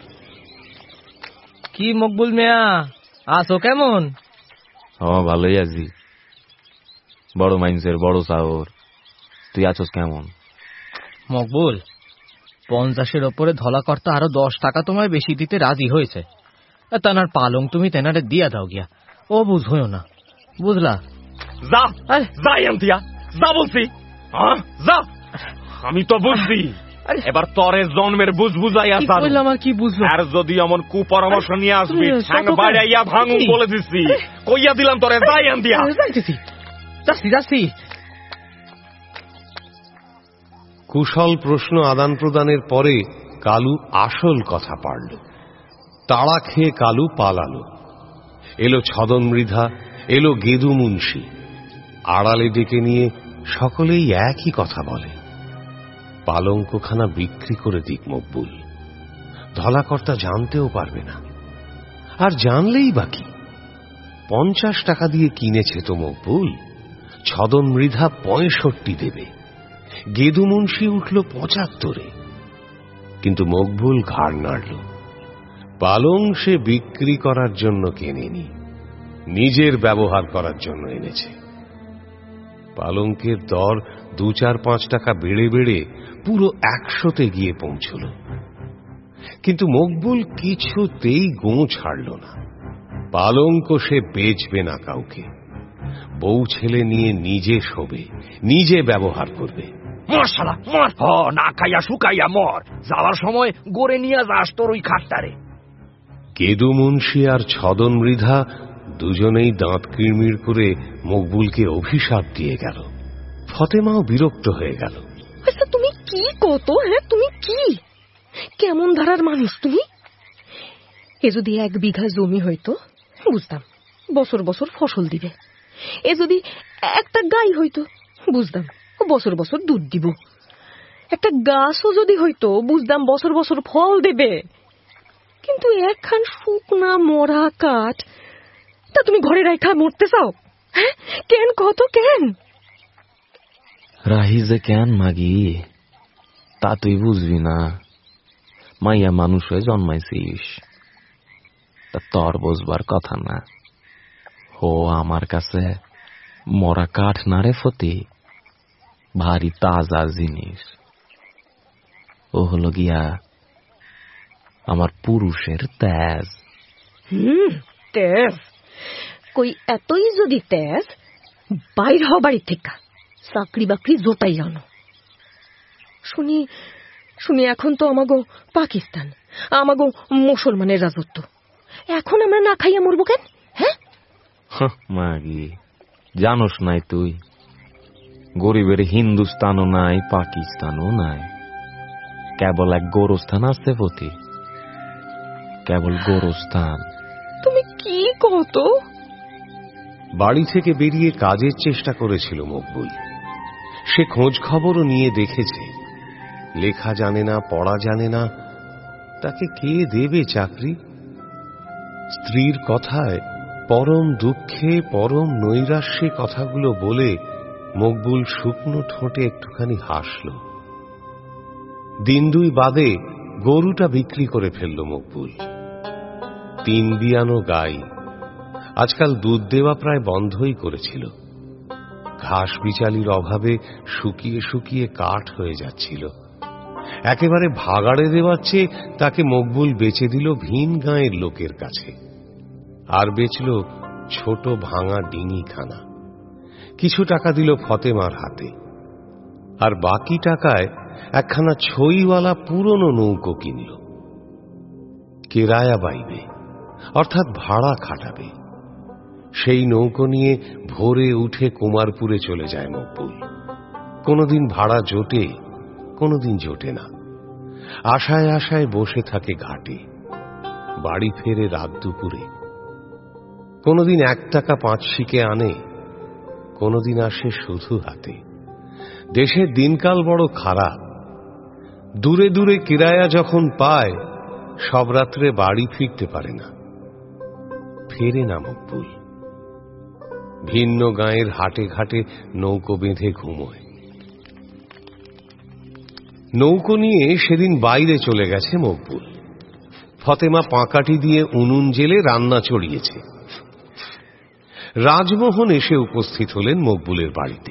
কি মকবুল মিয়া, আছো কেমন? হ্যাঁ, ভালোই আছি। বড় মাইন্সের বড় চাকর, তুই আছোস কেমন? মকবুল, পঞ্চাশের ওপরে ধলাকর্তা আরো দশ টাকা তোমায় বেশি দিতে রাজি হয়েছে। তানার পালং তুমি তেনারে দিয়া দাও গিয়া, ও বুঝো না, বুঝলা? যা যাই আনতিয়া, যা বলছি, যা। আমি তো বুঝছি, এবার তরে জন্মের বুঝ বুঝাইয়া আমার কি বুঝলো। আর যদি এমন কুপরামর্শ নিয়ে আসবি, বাইরাইয়া ভাঙুন বলে দিচ্ছি, কইয়া দিলাম তরে, যাই আনতিয়া। যাইতেছি, যাচ্ছি যাচ্ছি। কুশল প্রশ্ন আদান প্রদানের পরে কালু আসল কথা পারল। তাড়া খেয়ে কালু পালালো। এলো ছদন মৃধা, এলো গেদু মুন্সি। আড়ালে ডেকে নিয়ে সকলেই একই কথা বলে, পালঙ্কখানা বিক্রি করে দিক মকবুল। ধলাকর্তা জানতেও পারবে না, আর জানলেই বাকি। পঞ্চাশ টাকা দিয়ে কিনেছে তো মকবুল, ছদন মৃধা পঁয়ষট্টি দেবে। গেদু মুন্সি উঠল পঁচাত্তরে। কিন্তু মকবুল ঘাড় নাড়ল। পালং সে বিক্রি করার জন্য কেনেনি, নিজের ব্যবহার করার জন্য এনেছে। পালঙ্কের দর দু চার পাঁচ টাকা বেড়ে বেড়ে পুরো একশোতে গিয়ে পৌঁছল। কিন্তু মকবুল কিছুতেই গো ছাড়ল না। পালঙ্ক সে বেচবে না কাউকে। বউ ছেলে নিয়ে নিজে শোবে, নিজে ব্যবহার করবে। মর শালা মর, হ না খাইয়া শুকাইয়া মর, যাওয়ার সময় গড়ে নিয়ে যাস তোর ওই খাটটারে। কেদু মুন্সি আর ছদন মৃধা দুজনেই দাঁত কিড়মিড় করে মকবুলকে অভিশাপ দিয়ে গেল। ফতেমাও বিরক্ত হয়ে গেল। আচ্ছা তুমি কি কত, হ্যাঁ তুমি কি কেমন ধারার মানুষ তুমি? এ যদি এক বিঘা জমি হইতো বুঝতাম, বছর বছর ফসল দিবে। এ যদি একটা গাই হইতো বুঝতাম, বছর বছর দুধ দিব। একটা গাছও যদি হইতো বুঝতাম, বছর বছর ফল দেবে। কিন্তু একখান শুকনা মরা কাঠ, তা তুমি ঘরে রাখা মরতে চাও? হ্যাঁ কেন কত কেন? রাহি যে কেন মাগি, তা তুই বুঝবি না। মাইয়া মানুষ হয়ে জন্মাইছিস, তা তোর বুঝবার কথা না। ও আমার কাছে মরা কাঠ না রে ফতি, ভারী তাজা জিনিস। ও হলো গিয়া আমার পুরুষের তেজ। হুম, তেজ? কই এতই যদি তেজ, বাইর হও বাড়ি থেকে, চাকরি বাকরি জোটাই আনো। শুনি শুনি এখন তো আমাগো পাকিস্তান, আমাগো মুসলমানের রাজত্ব। এখন আমরা না খাইয়া মরবো কেন? হ্যাঁ মাগি, জানোস নাই তুই, গরিবের হিন্দুস্তানও নাই, পাকিস্তানও নাই, কেবল এক গোরস্থান আছে পতি, কেবল গোরস্থান। তুমি কি কত? বাড়ি থেকে বেরিয়ে কাজের চেষ্টা করেছিল মকবুল। সে খোঁজ খবরও নিয়ে দেখেছে, লেখা জানে না, পড়া জানে না, তাকে কে দেবে চাকরি? স্ত্রীর কথায় পরম দুঃখে, পরম নৈরাশ্যে কথাগুলো বলে মকবুল শুকনো ঠোঁটে একটুখানি হাসল। দিন দুই বাদে গরুটা বিক্রি করে ফেলল মকবুল। তিন বিয়ানো গাই, আজকাল দুধ দেওয়া প্রায় বন্ধই করেছিল। ঘাস বিচালির অভাবে শুকিয়ে শুকিয়ে কাঠ হয়ে যাচ্ছিল। একেবারে ভাগাড়ে দেওয়ার চেয়ে তাকে মকবুল বেচে দিল ভিন গাঁয়ের লোকের কাছে, আর বেচল ছোট ভাঙা ডিঙিখানা। কিছু টাকা দিল ফতেমার হাতে, আর বাকি টাকায় একখানা ছইওয়ালা পুরনো নৌকো কিনল। কেরায়া বাইবে, অর্থাৎ ভাড়া খাটাবে। সেই নৌকো নিয়ে ভোরে উঠে কুমারপুরে চলে যায় মকবুল। কোনোদিন ভাড়া জোটে, কোনোদিন জোটে না। আশায় আশায় বসে থাকে ঘাটে, বাড়ি ফেরে রাত দুপুরে। কোনোদিন এক টাকা পাঁচ শিকে আনে, কোনোদিন আসে শুধু হাতে। দেশের দিনকাল বড় খারাপ। দূরে দূরে কিরায়া যখন পায়, সব রাত্রে বাড়ি ফিরতে পারে না, ফেরে না মকবুল। ভিন্ন গাঁয়ের হাটে ঘাটে নৌকো বেঁধে ঘুমোয়। নৌকো নিয়ে সেদিন বাইরে চলে গেছে মকবুল। ফতেমা পাঁকাটি দিয়ে উনুন জেলে রান্না চড়িয়েছে। রাজমোহন এসে উপস্থিত হলেন মকবুলের বাড়িতে।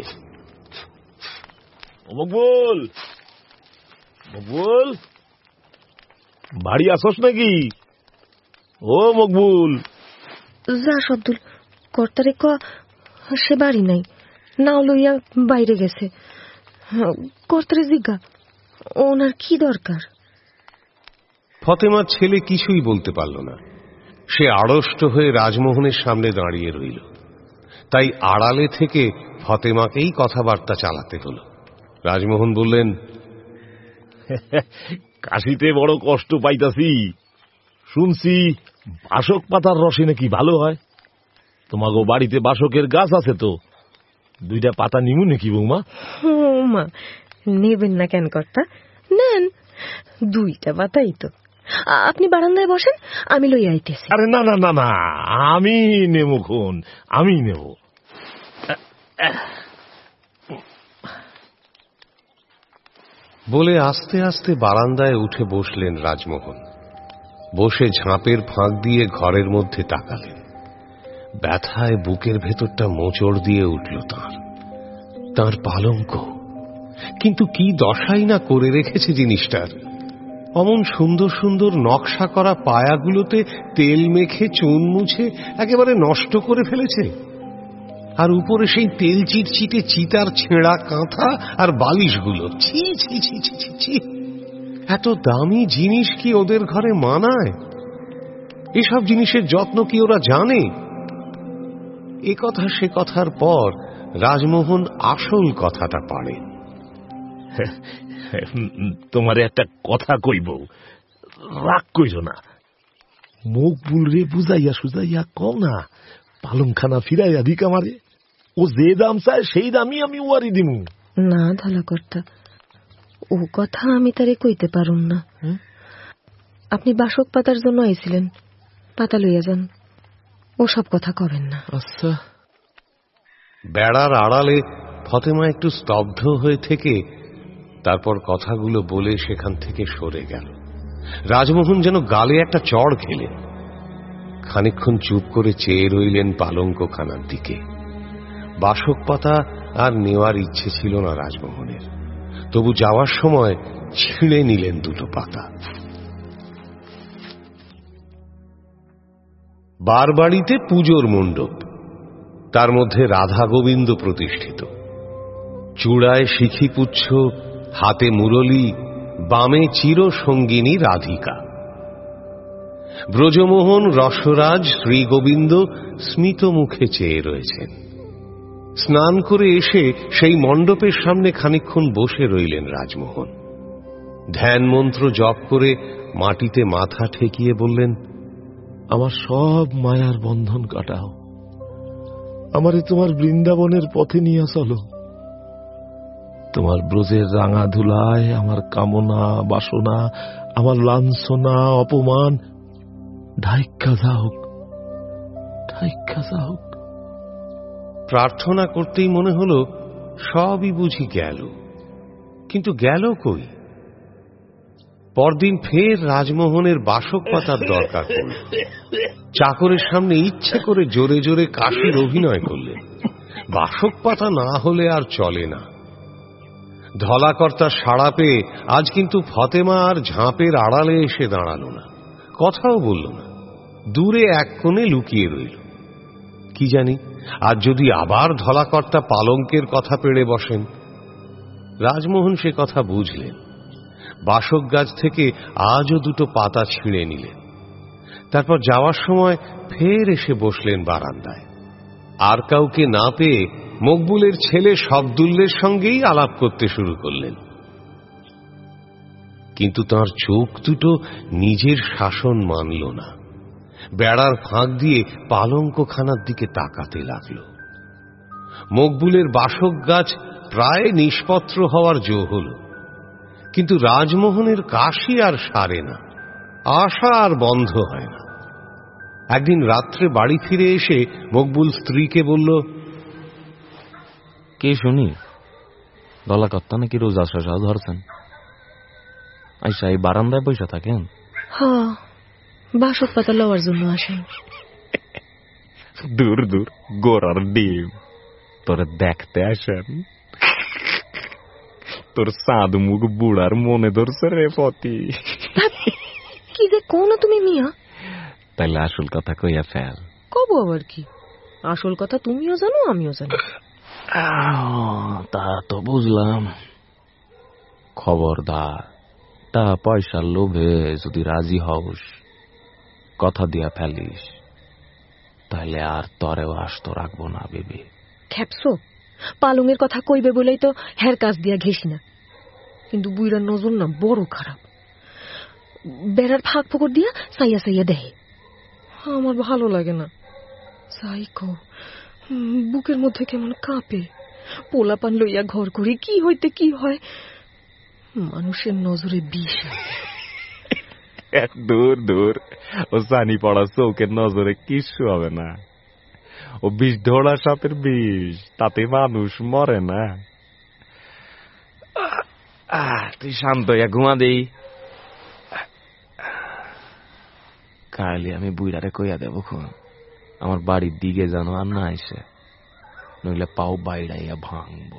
মকবুল, মকবুল, বাড়ি আসোস নাকি? ও মকবুল। যা শব্দুল, কর্তারে ক সে বাড়ি নাই, নাও লইয়া বাইরে গেছে। কর্তারে জিজ্ঞা ওনার কি দরকার। ফতেমার ছেলে কিছুই বলতে পারল না। সে আড়ষ্ট হয়ে রাজমোহনের সামনে দাঁড়িয়ে রইল। তাই আড়ালে থেকে ফতেমাকেই কথাবার্তা চালাতে হল। রাজমোহন বললেন, কাশিতে বড় কষ্ট পাইতাছি, শুনছি বাসক পাতার রসে নাকি ভালো হয়। তোমাগো বাড়িতে বাসকের গাছ আছে তো, দুইটা পাতা নিমু নাকি বৌমা? মা, নেবেন না কেন কর্তা, নেন, দুইটা পাতাই তো। আপনি বারান্দায় বসেন, আমি লই আইতেছি। আরে না না না না, আমি নেব, খন আমি নেব। বলে আস্তে আস্তে বারান্দায় উঠে বসলেন রাজমোহন। বসে ঝাঁপের ফাঁক দিয়ে ঘরের মধ্যে তাকালেন। ব্যথায় বুকের ভেতরটা মোচড় দিয়ে উঠল তাঁর। তাঁর পালঙ্ক, কিন্তু কি দশাই না করে রেখেছে জিনিসটার। অমন সুন্দর সুন্দর নকশা করা পায়াগুলোতে তেল মেখে চুন মুছে একেবারে নষ্ট করে ফেলেছে। আর উপরে সেই তেল চিটচিটে চিতার ছেঁড়া কাঁথা আর বালিশগুলো, ছি ছি ছি ছি ছি ছি। এত দামি জিনিস কি ওদের ঘরে মানায়? এসব জিনিসের যত্ন কি ওরা জানে? এ কথা সে কথার পর রাজমোহন আসল কথাটা পারেন। তোমারে একটা কথা কইব, রাগ কইর না। মকবুল রে বুঝাইয়া সুজাইয়া কও না, পালংখানা ফিরাইয়া দিক আমারে। ও যে দাম চায় সেই দামই আমি ওয়ারি দিমু। না ধলা কর্তা, ও কথা আমি তারে কইতে পারুম না। আপনি বাসক পাতার জন্য আইছিলেন, পাতা লইয়া যান, ও সব কথা কবেন না। আচ্ছা। বেড়ার আড়ালে ফতেমা একটু স্তব্ধ হয়ে থেকে তারপর কথাগুলো বলে সেখান থেকে সরে গেল। রাজমোহন যেন গালে একটা চড় খেলেন। খানিকক্ষণ চুপ করে চেয়ে রইলেন পালঙ্কখানার দিকে। বাসক পাতা আর নেওয়ার ইচ্ছে ছিল না রাজমোহনের, তবু যাওয়ার সময় ছিঁড়ে নিলেন দুটো পাতা। বারবাড়িতে পুজোর মণ্ডপ, তার মধ্যে রাধা গোবিন্দ প্রতিষ্ঠিত। চূড়ায় শিখিপুচ্ছ, হাতে মুরলী, বামে চিরসঙ্গিনী রাধিকা। ব্রজমোহন, রসরাজ, শ্রীগোবিন্দ স্মিত মুখে চেয়ে রয়েছেন। স্নান করে এসে সেই মণ্ডপের সামনে খানিকক্ষণ বসে রইলেন রাজমোহন। ধ্যান মন্ত্র জপ করে মাটিতে মাথা ঠেকিয়ে বললেন, আমার সব মায়ার বন্ধন কাটাও, আমারে তোমার বৃন্দাবনের পথে নিয়ে চলো। তোমার ব্রজের রাঙা ধুলায় আমার কামনা বাসনা, আমার লাঞ্ছনা অপমান ঢাইকা যাওক, ঢাইকা যাওক। প্রার্থনা করতেই মনে হলো সবই বুঝি গেল, কিন্তু গেল কই? পরদিন ফের রাজমোহনের বাসক পাতার দরকার পড়ল। চাকরের সামনে ইচ্ছে করে জোরে জোরে কাশির অভিনয় করলেন। বাসক পাতা না হলে আর চলে না। ধলাকর্তার সাড়া পেয়ে আজ কিন্তু ফতেমা আর ঝাঁপের আড়ালে এসে দাঁড়ালো না, কথাও বলল না, দূরে এক কোণে লুকিয়ে রইল। কি জানি আজ যদি আবার ধলাকর্তা পালঙ্কের কথা পেড়ে বসেন। রাজমোহন সে কথা বুঝলেন। বাসক গাছ থেকে আজও দুটো পাতা ছিঁড়ে নিলেন। তারপর যাওয়ার সময় ফের এসে বসলেন বারান্দায়। আর কাউকে না পেয়ে মকবুলের ছেলে শব্দুল্লের সঙ্গেই আলাপ করতে শুরু করলেন। কিন্তু তার চোখ দুটো নিজের শাসন মানল না, বেড়ার ফাঁক দিয়ে পালঙ্কখানার দিকে তাকাতে লাগল। মকবুলের বাসক গাছ প্রায় নিষ্পত্র হওয়ার জো হল, কিন্তু রাজমোহনের কাশি আর সারে না, আশা আর বন্ধ হয় না। একদিন রাত্রে বাড়ি ফিরে এসে মকবুল স্ত্রীকে বলল, কে শুনি ধলাকর্তা নাকি রোজ আসা সাহা ধরছেন? আইসা এই বারান্দায় বসে থাকেন? হ্যাঁ, বাসক পাতা লওয়ার জন্য আসেন। দূর দূর গোড়ার ডিম, তোরে দেখতে আসেন। তোর সাদ মুখ বুড়ার মনে ধরছে রে পতি। কি যে কোন তুমি মিয়া? তাইলে আসল কথা কইয়া ফেল। কব আবার কি? আসল কথা তুমিও জানো, আমিও জানি। তা তো বুঝলাম। খবরদার, তা পয়সার লোভে যদি রাজি হস, কথা দিয়া ফেলিস, তাহলে আর তরেও আসত রাখবো না বেবি। খেপসো, পালঙের কথা কইবে বলেই তো হের কাজ দিয়া ঘেসি না। কিন্তু বুইরার নজর না বড় খারাপ। বেড়ার ফাঁক ফোকর দিয়া সাইয়া সাইয়া দেহে। আমার ভালো লাগে না। সাইকো বুকের মধ্যে কেমন কাঁপে। পোলা পান লইয়া ঘর করি, কি হইতে কি হয়। মানুষের নজরে বিষ। দূর দূর, ও জানি পড়া চৌকের নজরে কিচ্ছু হবে না। ও বিষ ঢোড়া সাপের বিষ, তাতে মানুষ মরে না। তুই শান্ত হইয়া ঘুমা দেই। কালি আমি বুইরারে কইয়া দেব খুন আমার বাড়ির দিকে যেন আর না এসে, নইলে পাও বাইড়াইয়া ভাঙব।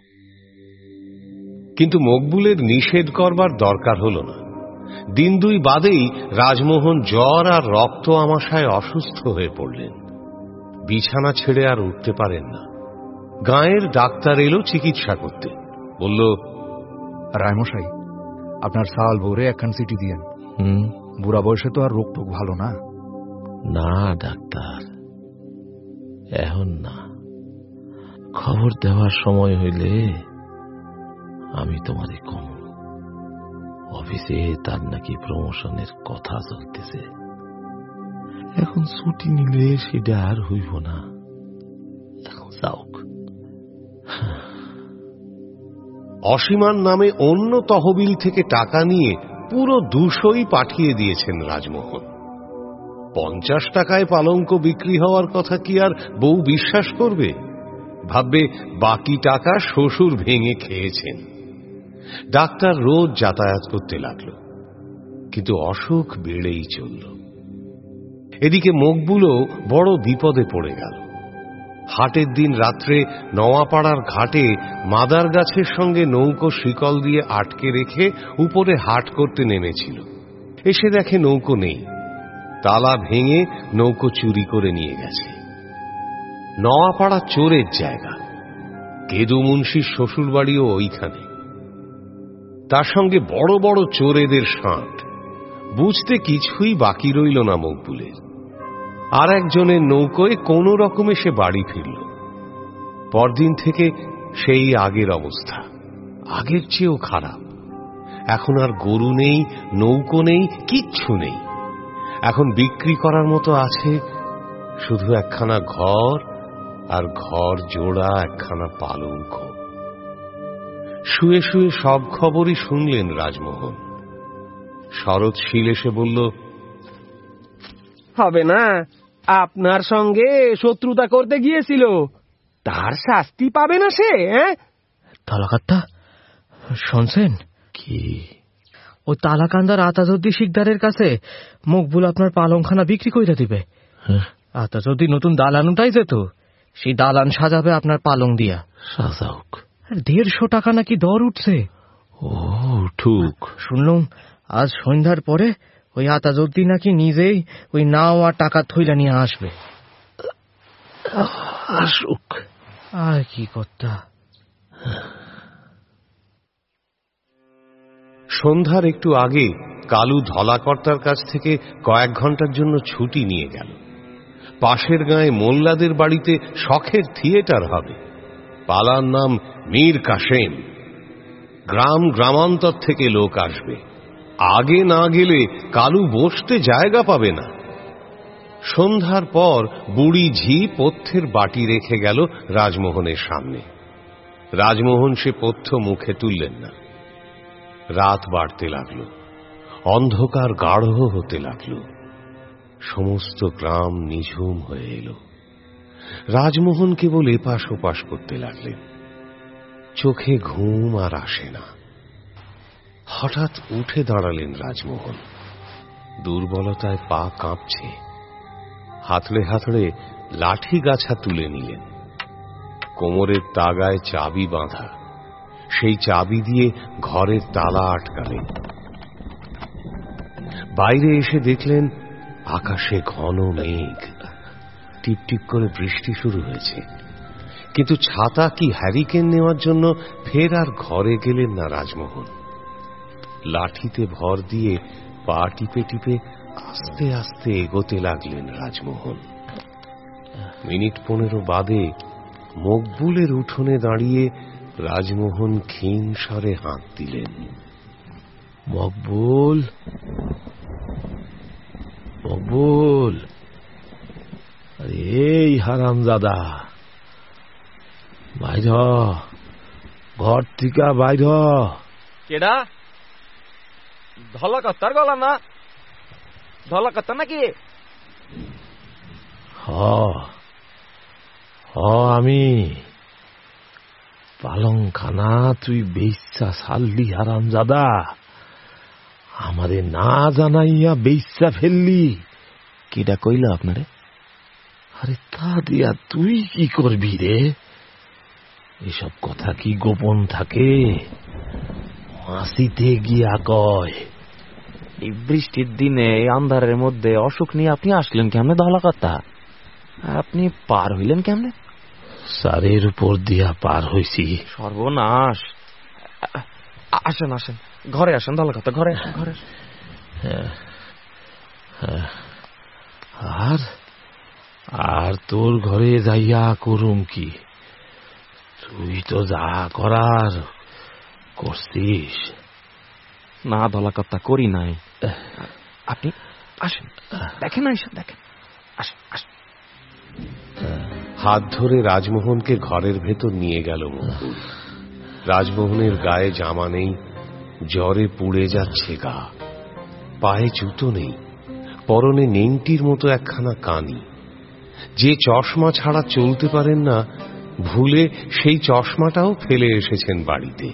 কিন্তু মকবুলের নিষেধ করবার দরকার হল না। দিন দুই বাদেই রাজমোহন জ্বর আর রক্ত আমাশায় অসুস্থ হয়ে পড়লেন। বিছানা ছেড়ে আর উঠতে পারেন না। গাঁয়ের ডাক্তার এলো চিকিৎসা করতে। বলল, রায়মশাই, আপনার সাল ভোরে একখান সিটি দিয়েন। হুম, বুড়া বয়সে তো আর রোগ টোগ ভালো না। না ডাক্তার, এখন না, খবর দেওয়ার সময় হইলে আমি তোমারে কম। অফিসে তার নাকি প্রমোশনের কথা চলতেছে, এখন ছুটি নিলে সেটা আর হইব না। এখন যাওক। অসীমান নামে অন্য তহবিল থেকে টাকা নিয়ে পুরো দুশোই পাঠিয়ে দিয়েছেন রাজমোহন। পঞ্চাশ টাকায় পালঙ্ক বিক্রি হওয়ার কথা কি আর বউ বিশ্বাস করবে? ভাববে বাকি টাকা শ্বশুর ভেঙে খেয়েছেন। ডাক্তার রোজ যাতায়াত করতে লাগলো, কিন্তু অসুখ বেড়েই চলল। এদিকে মকবুলও বড় বিপদে পড়ে গেল। হাটের দিন রাত্রে নওয়াপাড়ার ঘাটে মাদার গাছের সঙ্গে নৌকো শিকল দিয়ে আটকে রেখে উপরে হাট করতে নেমেছিল। এসে দেখে নৌকো নেই, তালা ভেঙে নৌকো চুরি করে নিয়ে গেছে। নওয়াপাড়া চোরের জায়গা, কেদু মুন্সির শ্বশুর বাড়িও ওইখানে। তার সঙ্গে বড় বড় চোরেদের সাঁট। বুঝতে কিছুই বাকি রইল না মকবুলের। আর একজনের নৌকোয় কোনো রকমে সে বাড়ি ফিরল। পরদিন থেকে সেই আগের অবস্থা, আগের চেয়েও খারাপ। এখন আর গরু নেই, নৌকো নেই, কিচ্ছু নেই। এখন বিক্রি করার মতো আছে শুধু একখানা ঘর, আর ঘর জোড়া একখানা পালঙ্ক। শুয়ে শুয়ে সব খবরই শুনলেন রাজমোহন। শরৎশীল এসে বলল, হবে না, আপনার সঙ্গে শত্রুতা করতে গিয়েছিল, তার শাস্তি পাবে না সে? ধলাকর্তা শুনছেন কি? ওই তালাকান্দার আতাজউদ্দিন শিকদারের কাছে মকবুল আপনার পালংখানা বিক্রি কইরা দিবে। আতাজউদ্দিন নতুন দালান উঠাই যেত, সেই দালান সাজাবে আপনার পালং দিয়া। সাজাউক। দেড়শো টাকা নাকি দর উঠছে। ও উঠুক। শুনলাম আজ সন্ধ্যার পরে ওই আতাজউদ্দিন নাকি নিজেই ওই নাও আর টাকা থইলা নিয়ে আসবে। আসুক, আর কি করতা। সন্ধ্যার একটু আগে কালু ধলাকর্তার কাছ থেকে কয়েক ঘন্টার জন্য ছুটি নিয়ে গেল। পাশের গাঁয়ে মোল্লাদের বাড়িতে শখের থিয়েটার হবে। পালার নাম মীর কাসেম। গ্রাম গ্রামান্তর থেকে লোক আসবে। আগে না গেলে কালু বসতে জায়গা পাবে না। সন্ধ্যার পর বুড়ি ঝি পথ্যের বাটি রেখে গেল রাজমোহনের সামনে। রাজমোহন সে পথ্য মুখে তুললেন না। রাত বাড়তে লাগল, অন্ধকার গাঢ় হতে লাগল, সমস্ত গ্রাম নিঝুম হয়ে এলো। রাজমোহন কেবল এপাশ ওপাশ করতে লাগলেন। চোখে ঘুম আর আসে না। হঠাৎ উঠে দাঁড়ালেন রাজমোহন। দুর্বলতায় পা কাঁপছে। হাতড়ে হাতড়ে লাঠি গাছা তুলে নিলেন। কোমরের তাগায় চাবি বাঁধা, সেই চাবি দিয়ে ঘরের তালা আটকালেন। বাইরে এসে দেখলেন আকাশে ঘন মেঘ, টিপটিপ করে বৃষ্টি শুরু হয়েছে। কিন্তু ছাতা কি হ্যারিকেন নেওয়ার জন্য ফের আর ঘরে গেলেন না রাজমোহন। লাঠিতে ভর দিয়ে পা টিপে টিপে আস্তে আস্তে এগোতে লাগলেন রাজমোহন। মিনিট পনেরো বাদে মকবুলের উঠোনে দাঁড়িয়ে রাজমোহন ক্ষীণ স্বরে হাঁক দিলেন, মকবুল, মকবুল, এই হারামজাদা, বাইর, ঘর থেকে বাইর। কেডা? ধলাকর্তার গলা না? ধলাকর্তা নাকি? হ হ আমি। পালংখানা তুই বেইচ্ছা সারলি হারামজাদা, আমারে না জানাইয়া বেইচ্ছা ফেললি। কেডা কইলা আপনারে? আরে তা দিয়া তুই কি করবি রে? এসব কথা কি গোপন থাকে? মাসিতে গিয়া কয়। এই বৃষ্টির দিনে আন্ধারের মধ্যে অসুখ নিয়ে আপনি আসলেন কেমনে ধলাকর্তা? আপনি পার হইলেন কেমনে? সারের উপর দিয়া পার হইছি। সর্বনাশ! আসেন আসেন, ঘরে আসেন ধলাকর্তা, ঘরে আসেন, ঘরে। আর আর তোর ঘরে যাইয়া করুম কি? তুই তো যা করার করছিস। না ধলাকর্তা, করি নাই। আপনি আসেন, দেখেন না, এসব দেখেন, আসেন আসেন। হাত ধরে রাজমোহনকে ঘরের ভেতর নিয়ে গেল মকবুল। রাজমোহনের গায়ে জামা নেই, জ্বরে পুড়ে যাচ্ছে গা। পায়ে জুতো নেই, পরনে নেংটির মতো একখানা কানি। যে চশমা ছাড়া চলতে পারেন না, ভুলে সেই চশমাটাও ফেলে এসেছেন বাড়িতে।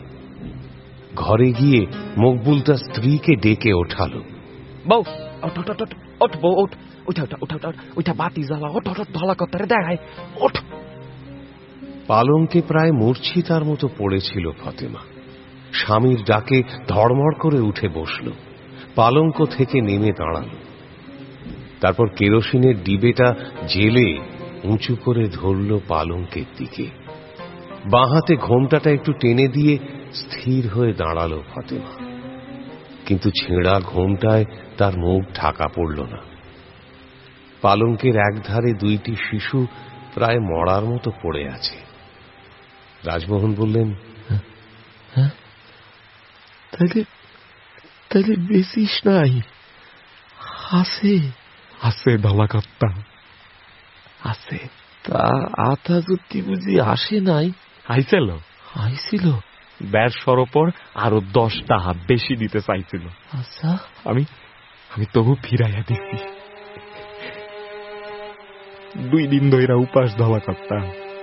ঘরে গিয়ে মকবুল তার স্ত্রীকে ডেকে ওঠালো। বউ, ওঠ বউ ওঠ, ওইটা ওটা ওটা ওইটা বাতি জ্বালা, ওঠ ওঠ ধলা কর্তারে দেখায়, ওঠ। পালঙ্কে প্রায় মূর্ছিতার মতো পড়েছিল ফতেমা। স্বামীর ডাকে ধড়মড় করে উঠে বসল, পালঙ্ক থেকে নেমে দাঁড়াল। তারপর কেরোসিনের ডিবেটা জেলে উঁচু করে ধরল পালঙ্কের দিকে। বাঁ হাতে ঘোমটাটা একটু টেনে দিয়ে স্থির হয়ে দাঁড়ালো ফতেমা, কিন্তু ছেঁড়া ঘোমটায় তার মুখ ঢাকা পড়ল না। পালঙ্কের একধারে দুইটি শিশু প্রায় মরার মতো পড়ে আছে। রাজমোহন বললেন, তাহলে তাহলে বেশিস নাই, আছে আছে ধলাকর্তা আছে। তা আতা যদি বুঝি আসে নাই? আইছিল আইছিল দেড়শোর ওপর আরো দশটা হাত বেশি দিতে চাইছিল। আচ্ছা, আমি আমি তবু ফিরাইয়া দিছি। দুই দিন ধইরা উপাস ধলাকর্তা,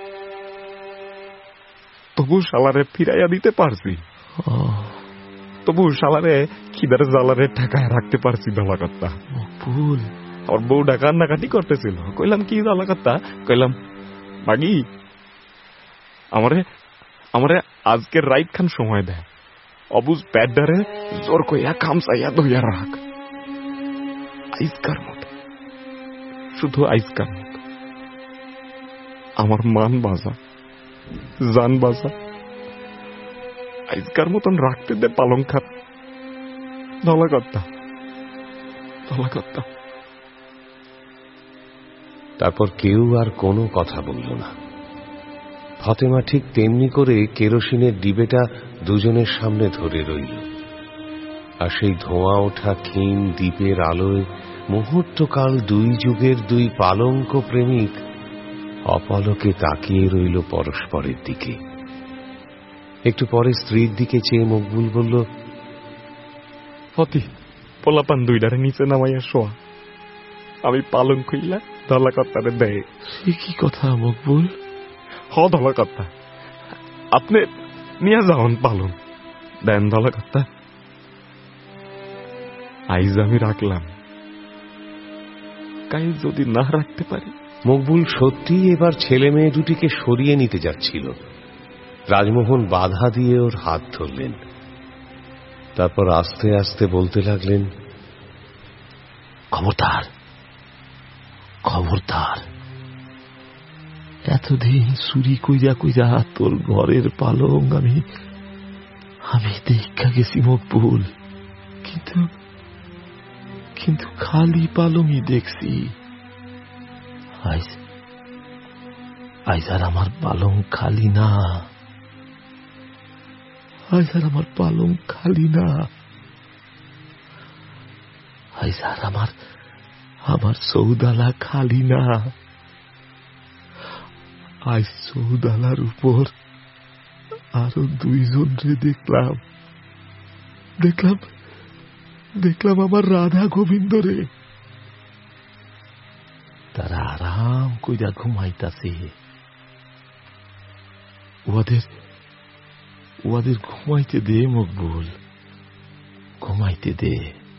তবু শালারে ফিরাইয়া দিতে পারছি। তবু শালারে খিদার জ্বালারে ঠেকায় রাখতে পারছি ধলাকর্তা। ভুল আমার বউটা কান্নাকাটি করতেছিল। কইলাম, কি ধলাকর্তা? কইলাম, মাগি আমারে আমারে আজকের রাইত খান সময় দেয়, অবুজ প্যাডারে জোর কইয়া খামচাইয়া ধইয়া রাখ। আইসকার মতো, শুধু আইসকার মতো আমার মান বাজা, জান বাজা, আইসকার মতন রাখতে দে পালঙ্ক ধলাকর্তা ধলাকর্তা। তারপর কেউ আর কোনো কথা বলল না। ফতেমা ঠিক তেমনি করে কেরোসিনের ডিবেটা দুজনের সামনে ধরে রইল, আর সেই ধোঁয়া ওঠা ক্ষীণ দ্বীপের আলোয় মুহূর্তকাল দুই যুগের দুই পালঙ্ক প্রেমিক অপলকে তাকিয়ে রইল পরস্পরের দিকে। একটু পরে স্ত্রীর দিকে চেয়ে মকবুল বলল, ফতি, পোলাপান দুইটারে নিচে নামাইয়া শোয়া, আমি পালঙ্ক হইলা ধলাকর্তারে দেয়। সে কি কথা মকবুল? হ ধলাকর্তা, আপনি নিয়ে যাওন পালন দেন ধলাকর্তা। আইজ আমি রাখলাম, কাল যদি না রাখতে পারি। মকবুল সত্যি এবার ছেলে মেয়ে দুটিকে সরিয়ে নিতে যাচ্ছিল। রাজমোহন বাধা দিয়ে ওর হাত ধরলেন। তারপর আস্তে আস্তে বলতে লাগলেন, খবরদার খবরদার, এতদিন চুরি কইরা কইরা তোর ঘরের পালং আমি আমি দেখা গেছি মকবুল, কিন্তু কিন্তু খালি পালংই দেখছি। আইজ আইজ আর আমার পালং খালি না, আইজ আর আমার পালং খালি না, আইজ আর আমার আমার চৌদালা খালি না। আজ চৌদালার উপর আরো দুইজন রে দেখলাম দেখলাম দেখলাম আমার রাধা গোবিন্দ রে। তারা আরাম কইরা ঘুমাইতাছে। ওদের ওদের ঘুমাইতে দে মকবুল, ঘুমাইতে দে।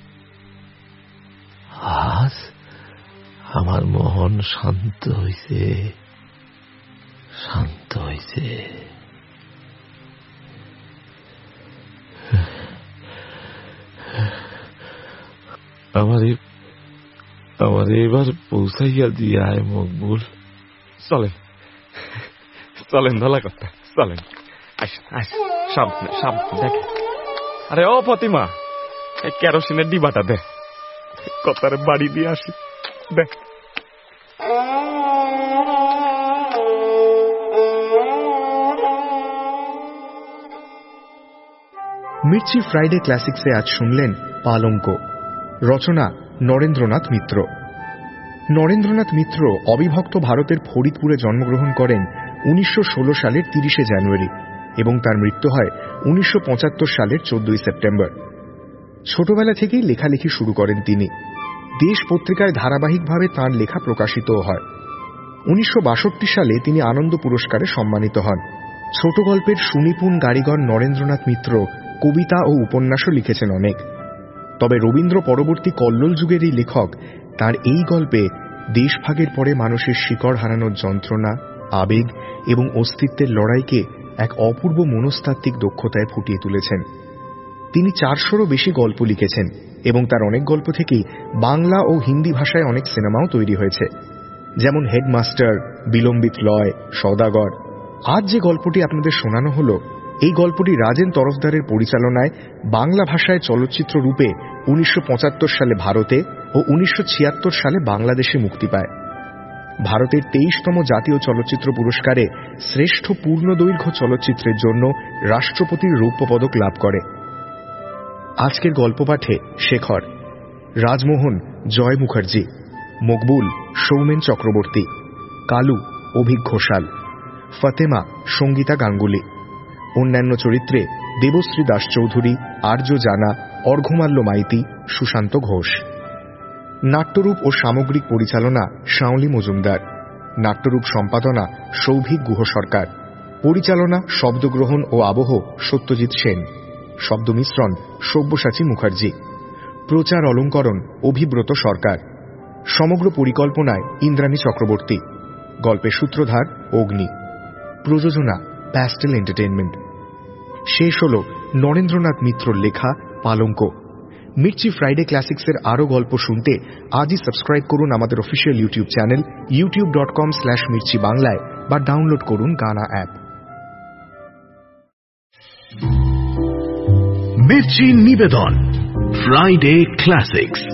আজ আমার মন শান্ত হইছে, শান্ত হইছে। আমারে আমারে এবার পৌঁছাইয়া দিয়ায় মকবুল। চলেন চলেন ধলাকর্তা, চলেন। আসেন আসেন, সামনে সামনে দেখেন। আরে ও ফতিমা, এই কেরোসিনের ডিবাটা দে, কতারে বাড়ি দিয়ে আসি। দেখ মির্চি ফ্রাইডে ক্লাসিক্সে আজ শুনলেন পালঙ্ক, রচনা নরেন্দ্রনাথ মিত্র। নরেন্দ্রনাথ মিত্র অবিভক্ত ভারতের ফরিদপুরে জন্মগ্রহণ করেন উনিশশো ষোলো সালের তিরিশে জানুয়ারি এবং তার মৃত্যু হয় উনিশশো পঁচাত্তর সালের চোদ্দই সেপ্টেম্বর। ছোটবেলা থেকেই লেখালেখি শুরু করেন তিনি। দেশ পত্রিকায় ধারাবাহিকভাবে তাঁর লেখা প্রকাশিত হয়। উনিশশো বাষট্টি সালে তিনি আনন্দ পুরস্কারে সম্মানিত হন। ছোট গল্পের সুনিপুণ কারিগর নরেন্দ্রনাথ মিত্র কবিতা ও উপন্যাসও লিখেছেন অনেক। তবে রবীন্দ্র পরবর্তী কল্লোল যুগের এই লেখক তার এই গল্পে দেশভাগের পরে মানুষের শিকড় হারানোর যন্ত্রণা, আবেগ এবং অস্তিত্বের লড়াইকে এক অপূর্ব মনস্তাত্ত্বিক দক্ষতায় ফুটিয়ে তুলেছেন। তিনি চারশোরও বেশি গল্প লিখেছেন এবং তার অনেক গল্প থেকেই বাংলা ও হিন্দি ভাষায় অনেক সিনেমাও তৈরি হয়েছে, যেমন হেডমাস্টার, বিলম্বিত লয়, সওদাগর। আজ যে গল্পটি আপনাদের শোনানো হলো, এই গল্পটি রাজেন তরফদারের পরিচালনায় বাংলা ভাষায় চলচ্চিত্র রূপে উনিশশো পঁচাত্তর সালে ভারতে ও উনিশশো ছিয়াত্তর সালে বাংলাদেশে মুক্তি পায়। ভারতের তেইশতম জাতীয় চলচ্চিত্র পুরস্কারে শ্রেষ্ঠ পূর্ণদৈর্ঘ্য চলচ্চিত্রের জন্য রাষ্ট্রপতির রৌপ্য পদক লাভ করে। আজকের গল্প পাঠে শেখর, রাজমোহন জয় মুখার্জি, মকবুল সৌমেন চক্রবর্তী, কালু অভিক ঘোষাল, ফতেমা সঙ্গীতা গাঙ্গুলি। অন্যান্য চরিত্রে দেবশ্রী দাস চৌধুরী, আর্য জানা, অর্ঘ্যমাল্য মাইতি, সুশান্ত ঘোষ। নাট্যরূপ ও সামগ্রিক পরিচালনা শাওলি মজুমদার। নাট্যরূপ সম্পাদনা সৌভিক গুহ সরকার। পরিচালনা, শব্দগ্রহণ ও আবহ সত্যজিৎ সেন। শব্দ মিশ্রণ সব্যসাচী মুখার্জি। প্রচার অলঙ্করণ অভিব্রত সরকার। সমগ্র পরিকল্পনায় ইন্দ্রাণী চক্রবর্তী। গল্পের সূত্রধার অগ্নি। প্রযোজনা প্যাস্টেল এন্টারটেইনমেন্ট। শেষ হল নরেন্দ্রনাথ মিত্রর লেখা পালঙ্ক। মির্চি ফ্রাইডে ক্লাসিক্সের আরও গল্প শুনতে আজই সাবস্ক্রাইব করুন আমাদের official YouTube channel YouTube dot com slash Mirchi বাংলায় বা ডাউনলোড করুন গানা অ্যাপ। মির্চি নিবেদন ফ্রাইডে ক্লাসিক্স।